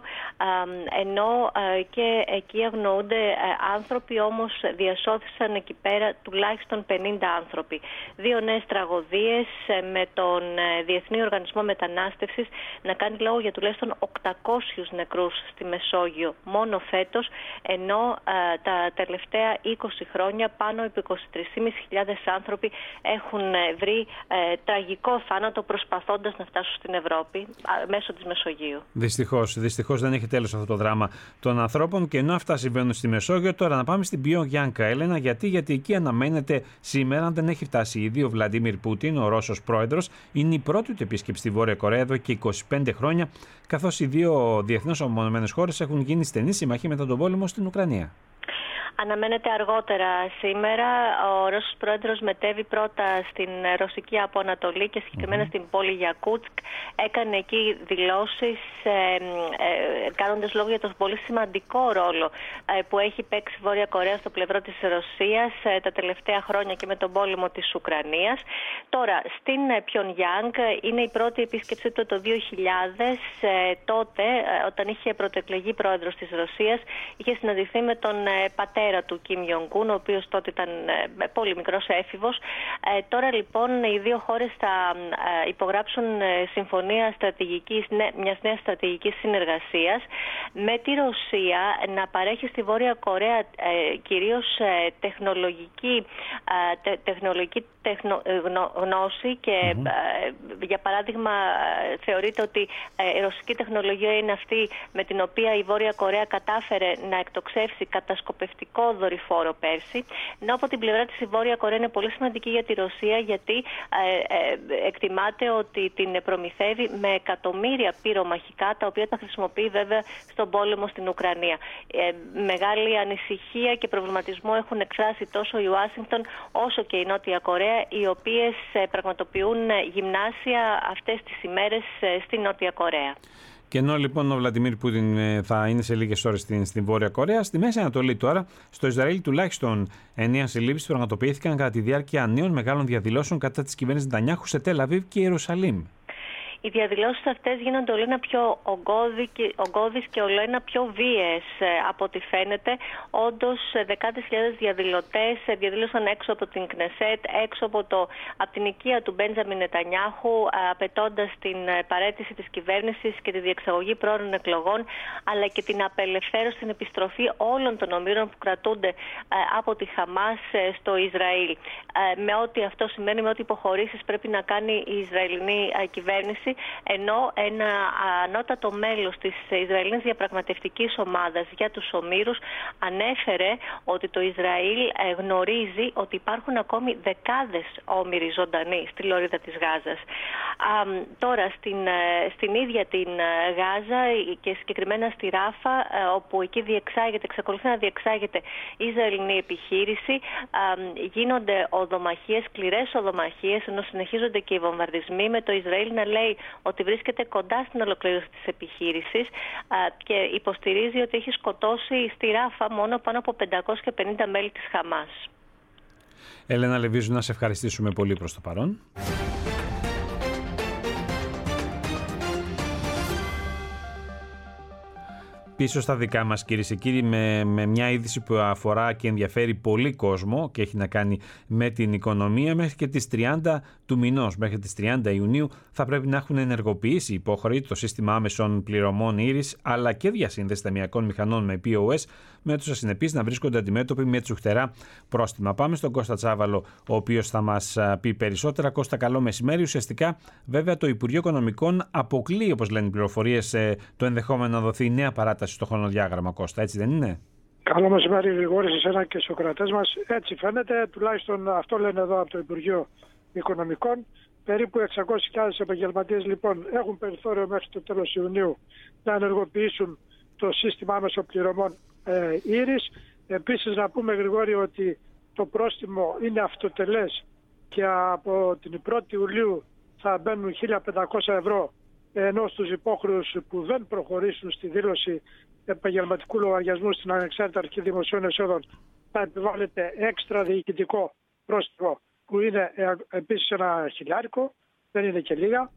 ενώ και εκεί αγνοούνται άνθρωποι, όμως διασώθησαν εκεί πέρα τουλάχιστον 50 άνθρωποι. 2 νέες τραγωδίες με τον Διεθνή Οργανισμό Μετανάστευσης να κάνει λόγο για τουλάχιστον 800 νεκρούς στη Μεσόγειο μόνο φέτος, ενώ τα τελευταία 20 χρόνια πάνω από 23.500 άνθρωποι έχουν βρει τραγικό θάνατο προσπαθώντας να φτάσουν στην Ευρώπη μέσω της Μεσογείου. Δυστυχώς δεν έχει τέλος αυτό το δράμα των ανθρώπων, και ενώ αυτά συμβαίνουν στη Μεσόγειο, τώρα να πάμε στην Πιονγκιάνγκ, Έλενα, γιατί εκεί αναμένεται σήμερα, αν δεν έχει φτάσει ήδη, ο Βλαντίμιρ Πούτιν, ο Ρώσος πρόεδρος. Είναι η πρώτη του επίσκεψη στη Βόρεια Κορέα εδώ και 25 χρόνια, καθώς οι 2 διεθνώς ομονωμένες χώρες έχουν γίνει στενοί σύμμαχοι μετά τον πόλεμο στην Ουκρανία. Αναμένεται αργότερα σήμερα. Ο Ρώσος πρόεδρος μετέβη πρώτα στην Ρωσική Αποανατολή και συγκεκριμένα στην πόλη Γιακούτσκ. Έκανε εκεί δηλώσεις κάνοντας λόγο για το πολύ σημαντικό ρόλο που έχει παίξει η Βόρεια Κορέα στο πλευρό της Ρωσίας τα τελευταία χρόνια και με τον πόλεμο της Ουκρανίας. Τώρα, στην Πιονγκιάνγκ είναι η πρώτη επίσκεψή του το 2000. Τότε, όταν είχε πρωτοεκλεγεί πρόεδρος της Ρωσίας, είχε συναντηθεί με τον πατέρα του Κιμ Ιονγκούν, ο οποίος τότε ήταν πολύ μικρός έφηβος. Τώρα λοιπόν οι 2 χώρες θα υπογράψουν συμφωνία μιας νέας στρατηγικής συνεργασίας με τη Ρωσία να παρέχει στη Βόρεια Κορέα κυρίως τεχνολογική γνώση και για παράδειγμα θεωρείται ότι η ρωσική τεχνολογία είναι αυτή με την οποία η Βόρεια Κορέα κατάφερε να εκτοξεύσει κατασκοπευτικό δορυφόρο πέρσι, ενώ από την πλευρά της η Βόρεια Κορέα είναι πολύ σημαντική για τη Ρωσία, γιατί εκτιμάται ότι την προμηθεύει με εκατομμύρια πυρομαχικά, τα οποία τα χρησιμοποιεί βέβαια στον πόλεμο στην Ουκρανία. Μεγάλη ανησυχία και προβληματισμό έχουν εκφράσει τόσο η Ουάσιγκτον όσο και η Νότια Κορέα, οι οποίες πραγματοποιούν γυμνάσια αυτές τις ημέρες στη Νότια Κορέα. Και ενώ λοιπόν ο Βλαντιμίρ Πούτιν θα είναι σε λίγες ώρες στην Βόρεια Κορέα, στη Μέση Ανατολή τώρα, στο Ισραήλ τουλάχιστον 9 συλλήψεις πραγματοποιήθηκαν κατά τη διάρκεια νέων μεγάλων διαδηλώσεων κατά της κυβέρνησης Νετανιάχου σε Τελ Αβίβ και Ιερουσαλήμ. Οι διαδηλώσεις αυτές γίνονται όλο ένα πιο ογκώδεις και όλο ένα πιο βίαιες από ό,τι φαίνεται. Όντως, δεκάδες χιλιάδες διαδηλωτές διαδήλωσαν έξω από την Κνεσέτ, έξω από την οικία του Μπέντζαμιν Νετανιάχου, απαιτώντας την παραίτηση της κυβέρνησης και τη διεξαγωγή πρόωρων εκλογών, αλλά και την απελευθέρωση, την επιστροφή όλων των ομήρων που κρατούνται από τη Χαμάς στο Ισραήλ. Με ό,τι αυτό σημαίνει, με ό,τι υποχωρήσεις πρέπει να κάνει η Ισραηλινή κυβέρνηση. επιχείρηση, ενώ ένα ανώτατο μέλος της Ισραηλινής διαπραγματευτικής ομάδας για τους ομήρους ανέφερε ότι το Ισραήλ γνωρίζει ότι υπάρχουν ακόμη δεκάδες όμηροι ζωντανοί στη λωρίδα της Γάζας. Τώρα στην ίδια την Γάζα και συγκεκριμένα στη Ράφα, όπου εκεί εξακολουθεί να διεξάγεται η Ισραηλινή επιχείρηση, γίνονται οδομαχίες, σκληρές οδομαχίες, ενώ συνεχίζονται και οι βομβαρδισμοί, με το Ισραήλ να λέει ότι βρίσκεται κοντά στην ολοκλήρωση της επιχείρησης και υποστηρίζει ότι έχει σκοτώσει στη Ράφα μόνο πάνω από 550 μέλη της Χαμάς. Έλενα Λεβίζου, να σε ευχαριστήσουμε πολύ προς το παρόν. Πίσω στα δικά μας, κυρίες και κύριοι, με μια είδηση που αφορά και ενδιαφέρει πολύ κόσμο και έχει να κάνει με την οικονομία. Μέχρι και τις 30 του μηνός, μέχρι τις 30 Ιουνίου, θα πρέπει να έχουν ενεργοποιήσει υπόχρεοι το σύστημα άμεσων πληρωμών Iris, αλλά και διασύνδεση ταμειακών μηχανών με POS, με τους ασυνεπείς να βρίσκονται αντιμέτωποι με τσουχτερά πρόστιμα. Πάμε στον Κώστα Τσάβαλο, ο οποίος θα μας πει περισσότερα. Κώστα, καλό μεσημέρι. Ουσιαστικά, βέβαια, το Υπουργείο Οικονομικών αποκλείει, όπως λένε οι πληροφορίες, το ενδεχόμενο να δοθεί νέα παράταση στο χρονοδιάγραμμα, Κώστα, έτσι δεν είναι? Καλό μεσημέρι, Γρηγόρη, σε εσένα και στους κρατές μας. Έτσι φαίνεται, τουλάχιστον αυτό λένε εδώ από το Υπουργείο Οικονομικών. Περίπου 600.000 επαγγελματίες λοιπόν έχουν περιθώριο μέχρι το τέλος Ιουνίου να ενεργοποιήσουν το σύστημα άμεσων πληρωμών Iris. Επίσης να πούμε, Γρηγόρη, ότι το πρόστιμο είναι αυτοτελές και από την 1η Ιουλίου θα μπαίνουν 1.500 ευρώ, ενώ στους υπόχρεους που δεν προχωρήσουν στη δήλωση επαγγελματικού λογαριασμού στην Ανεξάρτητη Αρχή Δημοσίων Εσόδων θα επιβάλλεται έξτρα διοικητικό πρόστιμο, που είναι επίσης ένα χιλιάρικο, δεν είναι και λίγα.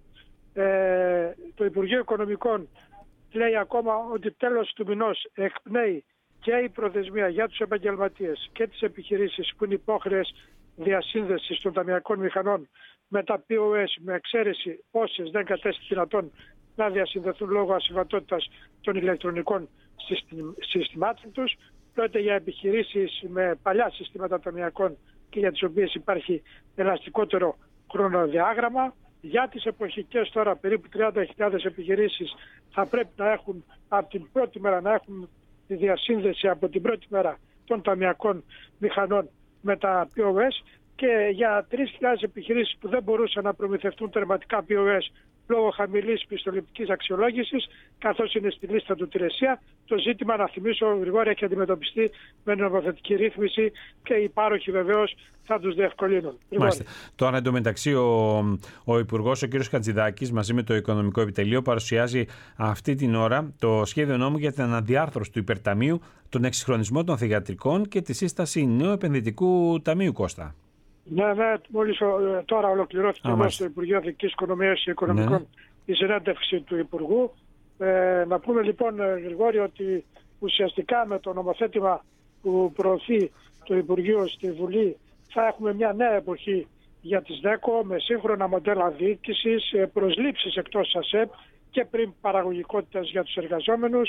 Το Υπουργείο Οικονομικών λέει ακόμα ότι τέλος του μηνός εκπνέει και η προθεσμία για τους επαγγελματίες και τις επιχειρήσεις που είναι υπόχρεες διασύνδεσης των ταμειακών μηχανών με τα POS, με εξαίρεση όσες δεν κατέστη δυνατόν να διασυνδεθούν λόγω ασυμβατότητας των ηλεκτρονικών συστημάτων τους. Πρόκειται για επιχειρήσεις με παλιά συστήματα ταμειακών και για τις οποίες υπάρχει ελαστικότερο χρονοδιάγραμμα. Για τις εποχικές τώρα περίπου 30.000 επιχειρήσεις θα πρέπει να έχουν από την πρώτη μέρα να έχουν τη διασύνδεση από την πρώτη μέρα των ταμειακών μηχανών με τα POS, και για 3.000 επιχειρήσεις που δεν μπορούσαν να προμηθευτούν τερματικά POS λόγω χαμηλής πιστοληπτικής αξιολόγησης, καθώς είναι στη λίστα του Τηρεσία, το ζήτημα, να θυμίσω, Γρηγόρη, έχει αντιμετωπιστεί με νομοθετική ρύθμιση και οι πάροχοι βεβαίως θα τους διευκολύνουν. Μάλιστα. Τώρα εντωμεταξύ ο Υπουργός, ο κ. Χατζηδάκης, μαζί με το Οικονομικό Επιτελείο, παρουσιάζει αυτή την ώρα το σχέδιο νόμου για την αναδιάρθρωση του υπερταμείου, τον εξυγχρονισμό των θυγατρικών και τη σύσταση νέου επενδυτικού ταμείου, Κώστα. Ναι, μόλις τώρα ολοκληρώθηκε στο Υπουργείο Δικής Οικονομίας και Οικονομικών η συνέντευξη του Υπουργού. Να πούμε λοιπόν, Γρηγόρη, ότι ουσιαστικά με το νομοθέτημα που προωθεί το Υπουργείο στη Βουλή θα έχουμε μια νέα εποχή για τις ΔΕΚΟ με σύγχρονα μοντέλα διοίκησης, προσλήψεις εκτός ΑΣΕΠ και πριν παραγωγικότητας για τους εργαζόμενους.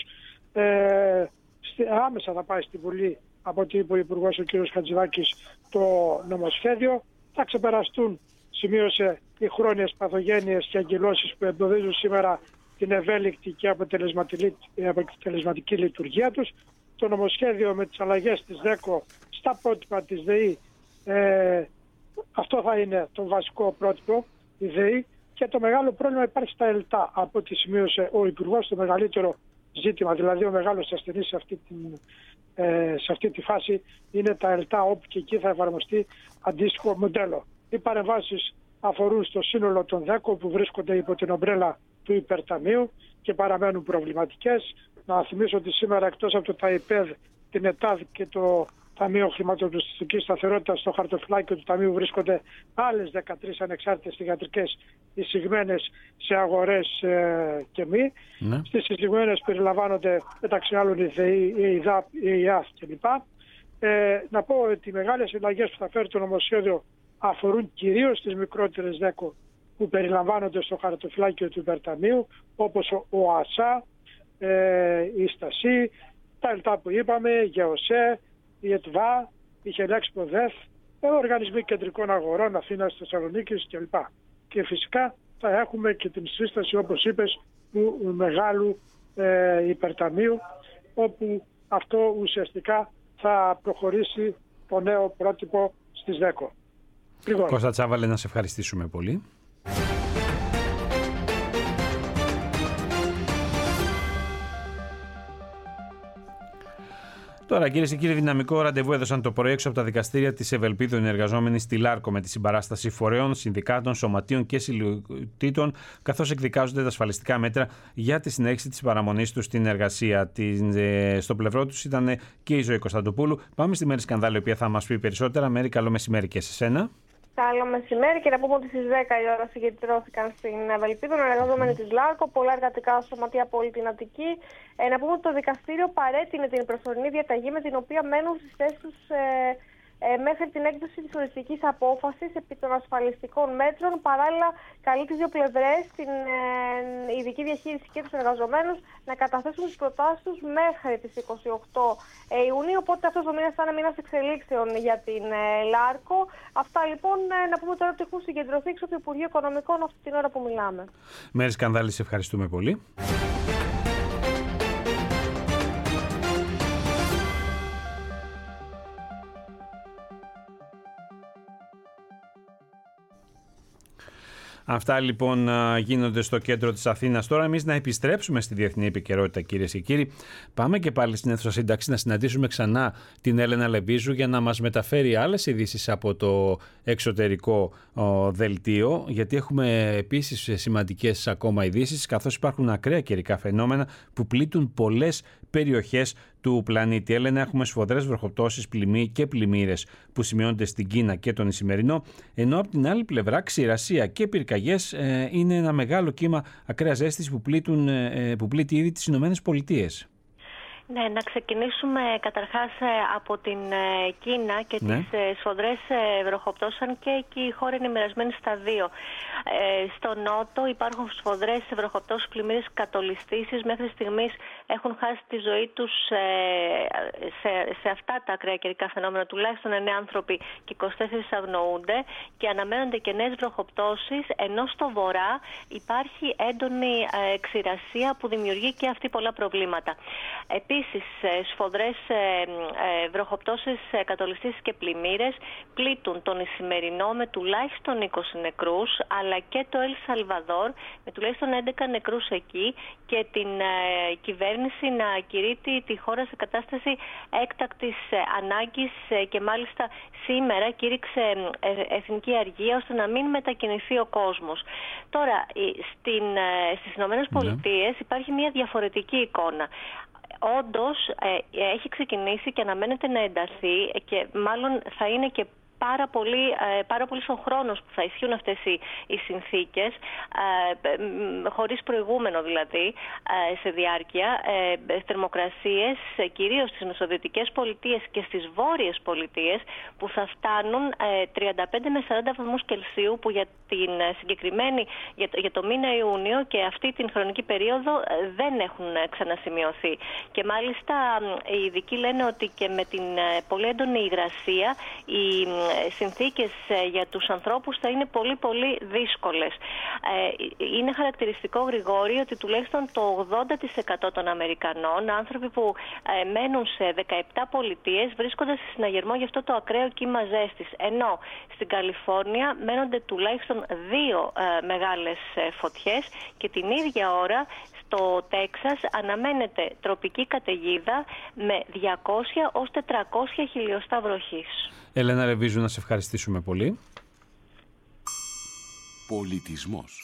Άμεσα θα πάει στη Βουλή, από ό,τι είπε ο Υπουργός ο κ. Χατζηδάκης, το νομοσχέδιο. Θα ξεπεραστούν, σημείωσε, οι χρόνιες παθογένειες και αγκυλώσεις που εμποδίζουν σήμερα την ευέλικτη και αποτελεσματική λειτουργία τους. Το νομοσχέδιο με τις αλλαγές της ΔΕΚΟ στα πρότυπα της ΔΕΗ, αυτό θα είναι το βασικό πρότυπο, η ΔΕΗ. Και το μεγάλο πρόβλημα υπάρχει στα ΕΛΤΑ, από ό,τι σημείωσε ο Υπουργός, το μεγαλύτερο ζήτημα, δηλαδή ο μεγάλος ασθενής σε αυτή τη φάση είναι τα ΕΛΤΑ, όπου και εκεί θα εφαρμοστεί αντίστοιχο μοντέλο. Οι παρεμβάσεις αφορούν στο σύνολο των ΔΕΚΟ που βρίσκονται υπό την ομπρέλα του υπερταμείου και παραμένουν προβληματικές. Να θυμίσω ότι σήμερα, εκτός από το ΤΑΙΠΕΔ, την ΕΤΑΔ και το Ταμείο Χρηματοπιστωτικής Σταθερότητας, στο χαρτοφυλάκιο του Ταμείου βρίσκονται άλλες 13 ανεξάρτητες θυγατρικές εισηγμένες σε αγορές και μη. Ναι. Στις εισηγμένες περιλαμβάνονται μεταξύ άλλων η ΔΕΗ, η ΕΙΔΑΠ, η ΕΙΑΘ κλπ. Να πω ότι οι μεγάλες αλλαγές που θα φέρει το νομοσχέδιο αφορούν κυρίως τις μικρότερες ΔΕΚΟ που περιλαμβάνονται στο χαρτοφυλάκιο του υπερταμείου, όπως ο ΑΣΑ, η ΣΤΑΣΥ, τα ΕΛΤΑ που είπαμε, η ΓΕΟΣΕ, η ΕΤΒΑ, η Χελέξπο ΔΕΘ, οργανισμοί κεντρικών αγορών Αθήνας, Θεσσαλονίκης κλπ. Και φυσικά θα έχουμε και την σύσταση, όπως είπες, του μεγάλου υπερταμείου, όπου αυτό ουσιαστικά θα προχωρήσει το νέο πρότυπο στις ΔΕΚΟ. Κώστα Τσάβαλε, να σε ευχαριστήσουμε πολύ. Τώρα, κυρίες και κύριοι, δυναμικό ραντεβού έδωσαν το πρωί έξω από τα δικαστήρια της Ευελπίδων οι εργαζόμενοι στη Λάρκο με τη συμπαράσταση φορέων, συνδικάτων, σωματείων και συλλογητήτων, καθώς εκδικάζονται τα ασφαλιστικά μέτρα για τη συνέχιση της παραμονής τους στην εργασία. Στο πλευρό τους ήταν και η Ζωή Κωνσταντοπούλου. Πάμε στη Μέρη Σκανδάλη, η οποία θα μας πει περισσότερα. Μέρη, καλό μεσημέρι και σε σένα. Καλό μεσημέρι, και να πούμε ότι στις 10 η ώρα συγκεντρώθηκαν στην Ευελπίδων εργαζόμενοι της Λάρκο, πολλά εργατικά σωματεία από όλη την Αττική. Να πούμε ότι το δικαστήριο παρέτεινε την προσωρινή διαταγή με την οποία μένουν στις θέσεις τους μέχρι την έκδοση της οριστικής απόφασης επί των ασφαλιστικών μέτρων. Παράλληλα, καλεί τις δύο πλευρές, την ειδική διαχείριση και τους εργαζομένους, να καταθέσουν τις προτάσεις τους μέχρι τις 28 Ιουνίου. Οπότε αυτός ο μήνας θα είναι μήνας εξελίξεων για την Λάρκο. Αυτά λοιπόν, να πούμε τώρα ότι έχουν συγκεντρωθεί έξω από το Υπουργείο Οικονομικών αυτή την ώρα που μιλάμε. Μέρη Σκανδάλη, σε ευχαριστούμε πολύ. Αυτά λοιπόν γίνονται στο κέντρο της Αθήνας. Τώρα εμείς να επιστρέψουμε στη διεθνή επικαιρότητα, κυρίες και κύριοι. Πάμε και πάλι στην αίθουσα σύνταξη να συναντήσουμε ξανά την Έλενα Λεβίζου για να μας μεταφέρει άλλες ειδήσεις από το εξωτερικό δελτίο, γιατί έχουμε επίσης σημαντικές ακόμα ειδήσεις, καθώς υπάρχουν ακραία καιρικά φαινόμενα που πλήττουν πολλές περιοχές του πλανήτη. Έλενα, έχουμε σφοδρές βροχοπτώσεις, πλημμύ και πλημμύρες που σημειώνονται στην Κίνα και τον Ισημερινό, ενώ από την άλλη πλευρά ξηρασία και πυρκαγιές είναι ένα μεγάλο κύμα ακραίας ζέστης που πλήττει ήδη τις Ηνωμένες Πολιτείες. Ναι, να ξεκινήσουμε καταρχάς από την Κίνα και τις σφοδρές βροχοπτώσεις, αν και εκεί η χώρα είναι μοιρασμένη στα δύο. Στο νότο υπάρχουν σφοδρές βροχοπτώσεις, πλημμύρες, κατολιστήσεις. Μέχρι στιγμής έχουν χάσει τη ζωή τους σε αυτά τα ακραία καιρικά φαινόμενα τουλάχιστον 9 άνθρωποι και 24 αγνοούνται, και αναμένονται και νέες βροχοπτώσεις, ενώ στο βορρά υπάρχει έντονη ξηρασία που δημιουργεί και αυτή πολλά προβλήματα. Επίσης, σφοδρές βροχοπτώσεις, κατολιστήσεις και πλημμύρες πλήττουν τον Ισημερινό με τουλάχιστον 20 νεκρούς, αλλά και το Ελ Σαλβαδόρ με τουλάχιστον 11 νεκρούς εκεί, και την κυβέρνηση να κηρύττει τη χώρα σε κατάσταση έκτακτης ανάγκης, και μάλιστα σήμερα κήρυξε εθνική αργία ώστε να μην μετακινηθεί ο κόσμος. Τώρα, στις Ηνωμένες Πολιτείες υπάρχει μια διαφορετική εικόνα. Όντως έχει ξεκινήσει και αναμένεται να ενταθεί, και μάλλον θα είναι και πάρα πολύ ο χρόνος που θα ισχύουν αυτές οι συνθήκες, χωρίς προηγούμενο δηλαδή σε διάρκεια, θερμοκρασίες κυρίως στις μεσοδυτικές πολιτείες και στις βόρειες πολιτείες που θα φτάνουν 35 με 40 βαθμούς Κελσίου, που για το μήνα Ιούνιο και αυτή την χρονική περίοδο δεν έχουν ξανασημειωθεί. Και μάλιστα οι ειδικοί λένε ότι και με την πολύ έντονη υγρασία οι συνθήκες για τους ανθρώπους θα είναι πολύ πολύ δύσκολες. Είναι χαρακτηριστικό, Γρηγόρη, ότι τουλάχιστον το 80% των Αμερικανών, άνθρωποι που μένουν σε 17 πολιτείες, βρίσκονται σε συναγερμό για αυτό το ακραίο κύμα ζέστης. Ενώ στην Καλιφόρνια μένονται τουλάχιστον 2 μεγάλες φωτιές, και την ίδια ώρα στο Τέξας αναμένεται τροπική καταιγίδα με 200 ως 400 χιλιοστά βροχής. Έλενα Λεβίζου, να σε ευχαριστήσουμε πολύ. Πολιτισμός.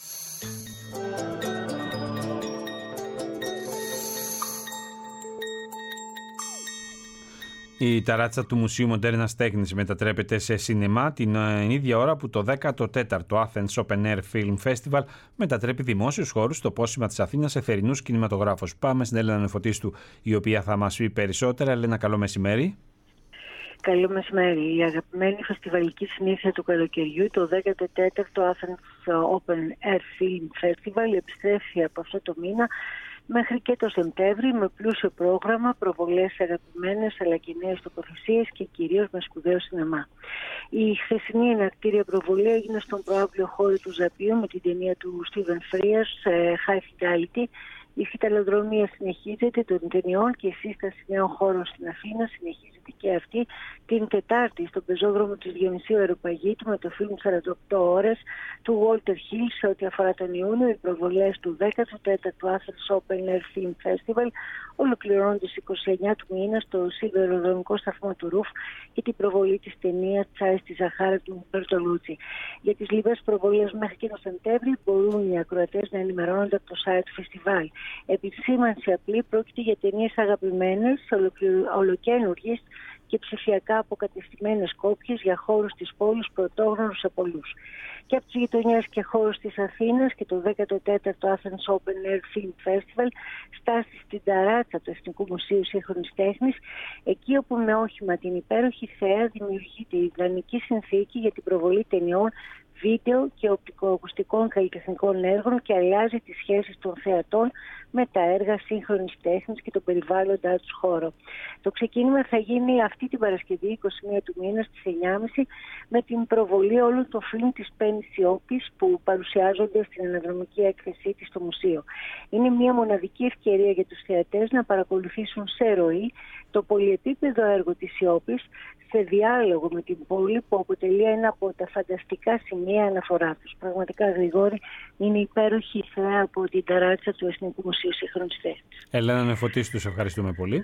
Η ταράτσα του Μουσείου Μοντέρνας Τέχνης μετατρέπεται σε σινεμά την ίδια ώρα που το 14ο Athens Open Air Film Festival μετατρέπει δημόσιους χώρους στο πόσημα της Αθήνας σε θερινούς κινηματογράφους. Πάμε στην Έλενα Νεφωτίστου, η οποία θα μας πει περισσότερα. Έλενα, καλό μεσημέρι. Καλό μεσημέρι. Η αγαπημένη φεστιβαλική συνήθεια του καλοκαιριού, το 14ο Athens Open Air Film Festival, επιστρέφει από αυτό το μήνα μέχρι και το Σεπτέμβρη με πλούσιο πρόγραμμα, προβολές αγαπημένες αλλά και νέες τοποθεσίες και κυρίως με σπουδαίο σινεμά. Η χθεσινή εναρκτήρια προβολή έγινε στον προαύλιο χώρο του Ζαπίου με την ταινία του Steven Frears, High Fidelity. Η φυταλλοδρομία συνεχίζεται των ταινιών και η σύσταση νέων χώρων στην Αθήνα συνεχίζεται και αυτή την Τετάρτη στον πεζόδρομο της Διονυσίου Αεροπαγίτου με το φιλμ 48 ώρες του Walter Hill. Σε ό,τι αφορά τον Ιούνιο, οι προβολές του 14ου Athens Open Air Film Festival ολοκληρώνονται στις 29 του μήνα στο σιδηροδρομικό σταθμό του Ρουφ και την προβολή της ταινίας Τσάι στη Ζαχάρα του Μπερτολούτσι. Για τις λοιπές προβολές μέχρι και τον Σεπτέμβρη μπορούν οι ακροατές να ενημερώνονται από το site του φεστιβάλ. Επισήμανση απλή, πρόκειται για ταινίες αγαπημένες, ολοκαίνουργιες και ψηφιακά αποκατεστημένες κόπιες για χώρους της πόλης πρωτόγνωρους σε πολλούς. Και από τις γειτονιές και χώρους της Αθήνας και το 14ο Athens Open Air Film Festival στάσει στην ταράτσα του Εθνικού Μουσείου Σύγχρονης Τέχνης, εκεί όπου με όχημα την υπέροχη θέα δημιουργείται η ιδανική συνθήκη για την προβολή ταινιών, βίντεο και οπτικοακουστικών καλλιτεχνικών έργων και αλλάζει τις σχέσεις των θεατών με τα έργα σύγχρονης τέχνης και τον περιβάλλοντά τους χώρο. Το ξεκίνημα θα γίνει αυτή την Παρασκευή, 21 του μήνα στις 9.30 με την προβολή όλων των φιλμ της Πέννη Σιώπης που παρουσιάζονται στην αναδρομική έκθεσή της στο μουσείο. Είναι μια μοναδική ευκαιρία για τους θεατές να παρακολουθήσουν σε ροή το πολυεπίπεδο έργο της Σιώπης σε διάλογο με την πόλη που αποτελεί ένα από τα φανταστικά σημεία αναφορά τους. Πραγματικά, Γρηγόρη, είναι υπέροχη η θέα από την ταράτσα του Εθνικού Μουσείου Σύγχρονης Τέχνης. Έλενα Νεφωτίσου, τους ευχαριστούμε πολύ.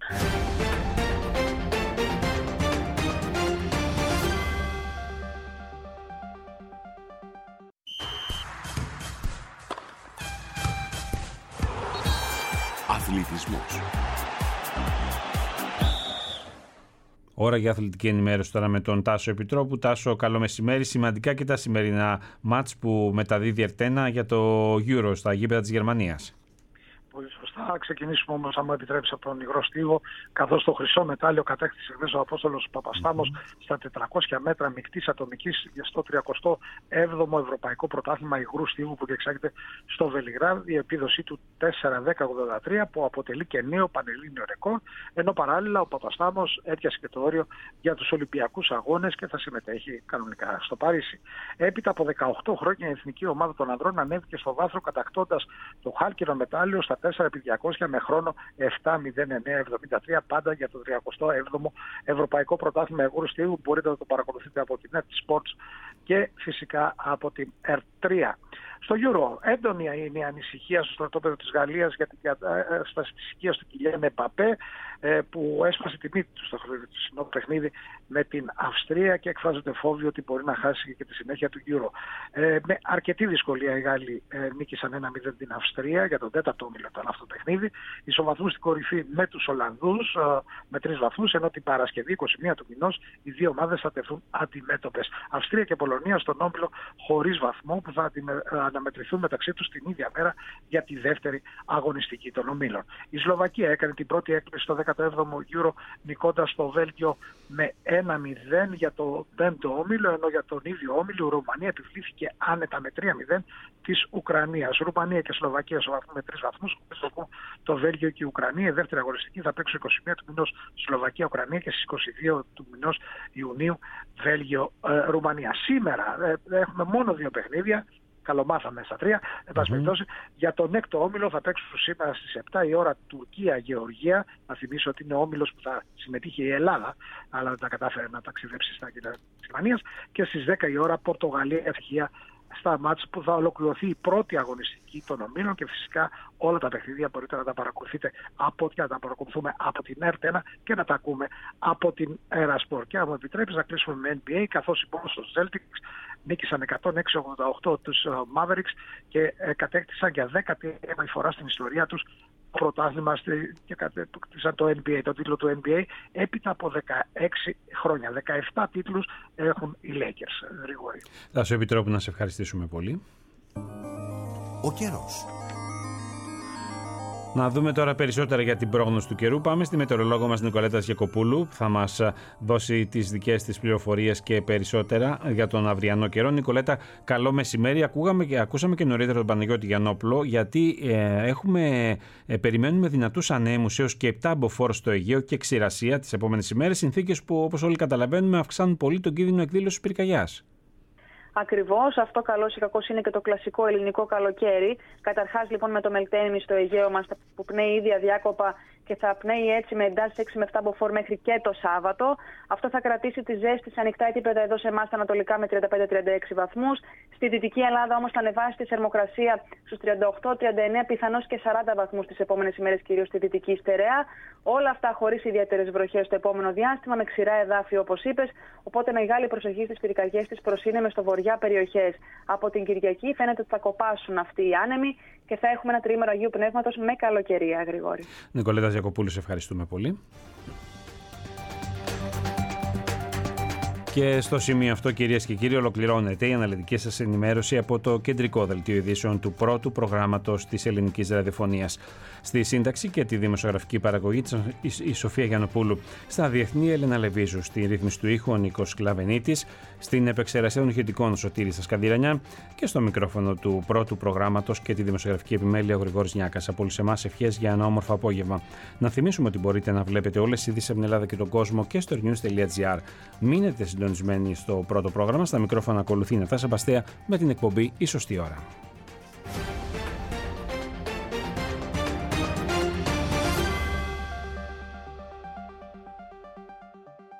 Αθλητισμός. Ώρα για αθλητική ενημέρωση τώρα με τον Τάσο Επιτρόπου. Τάσο, καλό μεσημέρι. Σημαντικά και τα σημερινά μάτς που μεταδίδει Ερτένα για το Euro στα γήπεδα της Γερμανίας. Πολύ σωστά. Ξεκινήσουμε όμως, αν μου επιτρέψει, από τον υγρό στίβο, καθώς το χρυσό μετάλλιο κατέκτησε χθες ο Απόστολος Παπαστάμος στα 400 μέτρα μεικτής ατομικής στο 37ο Ευρωπαϊκό Πρωτάθλημα υγρού στίβου που διεξάγεται στο Βελιγράδι. Η επίδοσή του 4-10-83 που αποτελεί και νέο πανελλήνιο ρεκόρ, ενώ παράλληλα ο Παπαστάμος έπιασε και το όριο για τους Ολυμπιακούς Αγώνες και θα συμμετέχει κανονικά στο Παρίσι. Έπειτα από 18 χρόνια η εθνική ομάδα των ανδρών ανέβηκε στο βάθρο κατακτώντας το χάλκινο μετάλλιο στα 4x200 με χρόνο 7.09.73, πάντα για το 37ο Ευρωπαϊκό Πρωτάθλημα Υγρού Στίβου. Μπορείτε να το παρακολουθείτε από την Net Sports και φυσικά από την R3. Στο Euro, έντονη είναι η ανησυχία στο στρατόπεδο της Γαλλίας για την κατάσταση της οικίας του Κιλιάν Εμπαπέ, που έσπασε τη μύτη του στο χθεσινό παιχνίδι με την Αυστρία και εκφράζεται φόβοι ότι μπορεί να χάσει και τη συνέχεια του Euro. Με αρκετή δυσκολία οι Γάλλοι νίκησαν 1-0 την Αυστρία, για τον 4ο όμιλο ήταν αυτό το παιχνίδι. Ισοβαθμούν στην κορυφή με τους Ολλανδούς με 3 βαθμούς, ενώ την Παρασκευή 21 του μηνός οι δύο ομάδες θα τεθούν αντιμέτωπες. Αυστρία και Πολωνία στον όμιλο χωρίς βαθμό που θα αναμετρηθούν μεταξύ τους την ίδια μέρα για τη δεύτερη αγωνιστική των ομίλων. Η Σλοβακία έκανε την πρώτη έκπληξη στο 17ο Euro νικώντας το Βέλγιο με 1-0 για το 5ο όμιλο, ενώ για τον ίδιο όμιλο η Ρουμανία επιβλήθηκε άνετα με 3-0 της Ουκρανίας. Ρουμανία και Σλοβακία ισοβαθμούν με 3 βαθμούς, το Βέλγιο και η Ουκρανία. Η δεύτερη αγωνιστική θα παίξουν 21 του μηνός Σλοβακία-Ουκρανία και στις 22 του μηνός Ιουνίου Βέλγιο-Ρουμανία. Σήμερα έχουμε μόνο 2 παιχνίδια. Καλομάθαμε στα 3. Εν πάση περιπτώσει, για τον έκτο όμιλο θα παίξουν σήμερα στις 7 η ώρα Τουρκία-Γεωργία. Να θυμίσω ότι είναι ο όμιλος που θα συμμετείχε η Ελλάδα, αλλά δεν τα κατάφερε να ταξιδέψει στα κοινά της Γερμανίας. Και στις 10 η ώρα Πορτογαλία-Τσεχία, στα μάτς που θα ολοκληρωθεί η πρώτη αγωνιστική των ομίλων, και φυσικά όλα τα παιχνίδια μπορείτε να τα παρακολουθείτε και να τα παρακολουθούμε από την R1 και να τα ακούμε από την Erasport. Και αν μου επιτρέπεις να κλείσουμε με NBA, καθώς οι Boston Celtics νίκησαν 106-88 τους Mavericks και κατέκτησαν για 10η φορά στην ιστορία τους πρωτάθλημα και κατέκτησαν το NBA, το τίτλο του NBA έπειτα από 16 χρόνια. 17 τίτλους έχουν οι Lakers. Γρηγόρη. Θα σου επιτρέπω να σε ευχαριστήσουμε πολύ. Ο καιρός. Να δούμε τώρα περισσότερα για την πρόγνωση του καιρού. Πάμε στη μετεωρολόγο μας Νικολέτα Γιακοπούλου, που θα μας δώσει τις δικές της πληροφορίες και περισσότερα για τον αυριανό καιρό. Νικολέτα, καλό μεσημέρι. Ακούσαμε και νωρίτερα τον Παναγιώτη Γιαννόπουλο, γιατί περιμένουμε δυνατούς ανέμους έως και 7 μποφόρ στο Αιγαίο και ξηρασία τις επόμενες ημέρες. Συνθήκες που, όπως όλοι καταλαβαίνουμε, αυξάνουν πολύ τον κίνδυνο εκδήλωσης πυρκαγιάς. Ακριβώς, αυτό καλώς ή κακώς είναι και το κλασικό ελληνικό καλοκαίρι. Καταρχάς, λοιπόν, με το Μελτένιμι στο Αιγαίο μας που πνέει ήδη αδιάκοπα και θα πνέει έτσι με εντάσεις 6 με 7 μποφόρ μέχρι και το Σάββατο. Αυτό θα κρατήσει τη ζέστη σε ανοιχτά επίπεδα εδώ σε εμάς τα ανατολικά με 35-36 βαθμούς. Στη Δυτική Ελλάδα όμως θα ανεβάσει τη θερμοκρασία στους 38-39, πιθανώς και 40 βαθμούς τις επόμενες ημέρες, κυρίως στη Δυτική στερεά. Όλα αυτά χωρίς ιδιαίτερες βροχές στο επόμενο διάστημα, με ξηρά εδάφη όπως είπες. Οπότε μεγάλη προσοχή στις πυρκαγιές της προσύνεμες στο βορειά περιοχές. Από την Κυριακή φαίνεται ότι θα κοπάσουν αυτοί οι άνεμοι και θα έχουμε ένα τριήμερο Αγίου Πνεύματος με καλοκαιρία, Γρηγόρη. Νικολέτα Γιακοπούλου, σε ευχαριστούμε πολύ. Και στο σημείο αυτό, κυρίες και κύριοι, ολοκληρώνεται η αναλυτική σας ενημέρωση από το κεντρικό δελτίο ειδήσεων του πρώτου προγράμματος της ελληνικής ραδιοφωνίας. Στη σύνταξη και τη δημοσιογραφική παραγωγή της η Σοφία Γιαννοπούλου. Στα διεθνή, Έλενα Λεβίζου. Στη ρύθμιση του ήχου ο Νίκος Κλαβενίτης. Στην επεξεργασία των ηχητικών ο Σωτήρης Ασκανδυρανιά. Και στο μικρόφωνο του πρώτου προγράμματος και τη δημοσιογραφική επιμέλεια ο Γρηγόρης Νιάκας. Από όλους εμάς ευχές για ένα όμορφο απόγευμα. Να θυμίσουμε ότι μπορείτε να βλέπετε όλες τις ειδήσεις από την Ελλάδα και τον κόσμο και στο news.gr. Μείνετε συντονισμένοι στο πρώτο πρόγραμμα. Στα μικρόφωνα ακολουθεί η Νατάσα Μπαστέα με την εκπομπή «Η Σωστή Ώρα».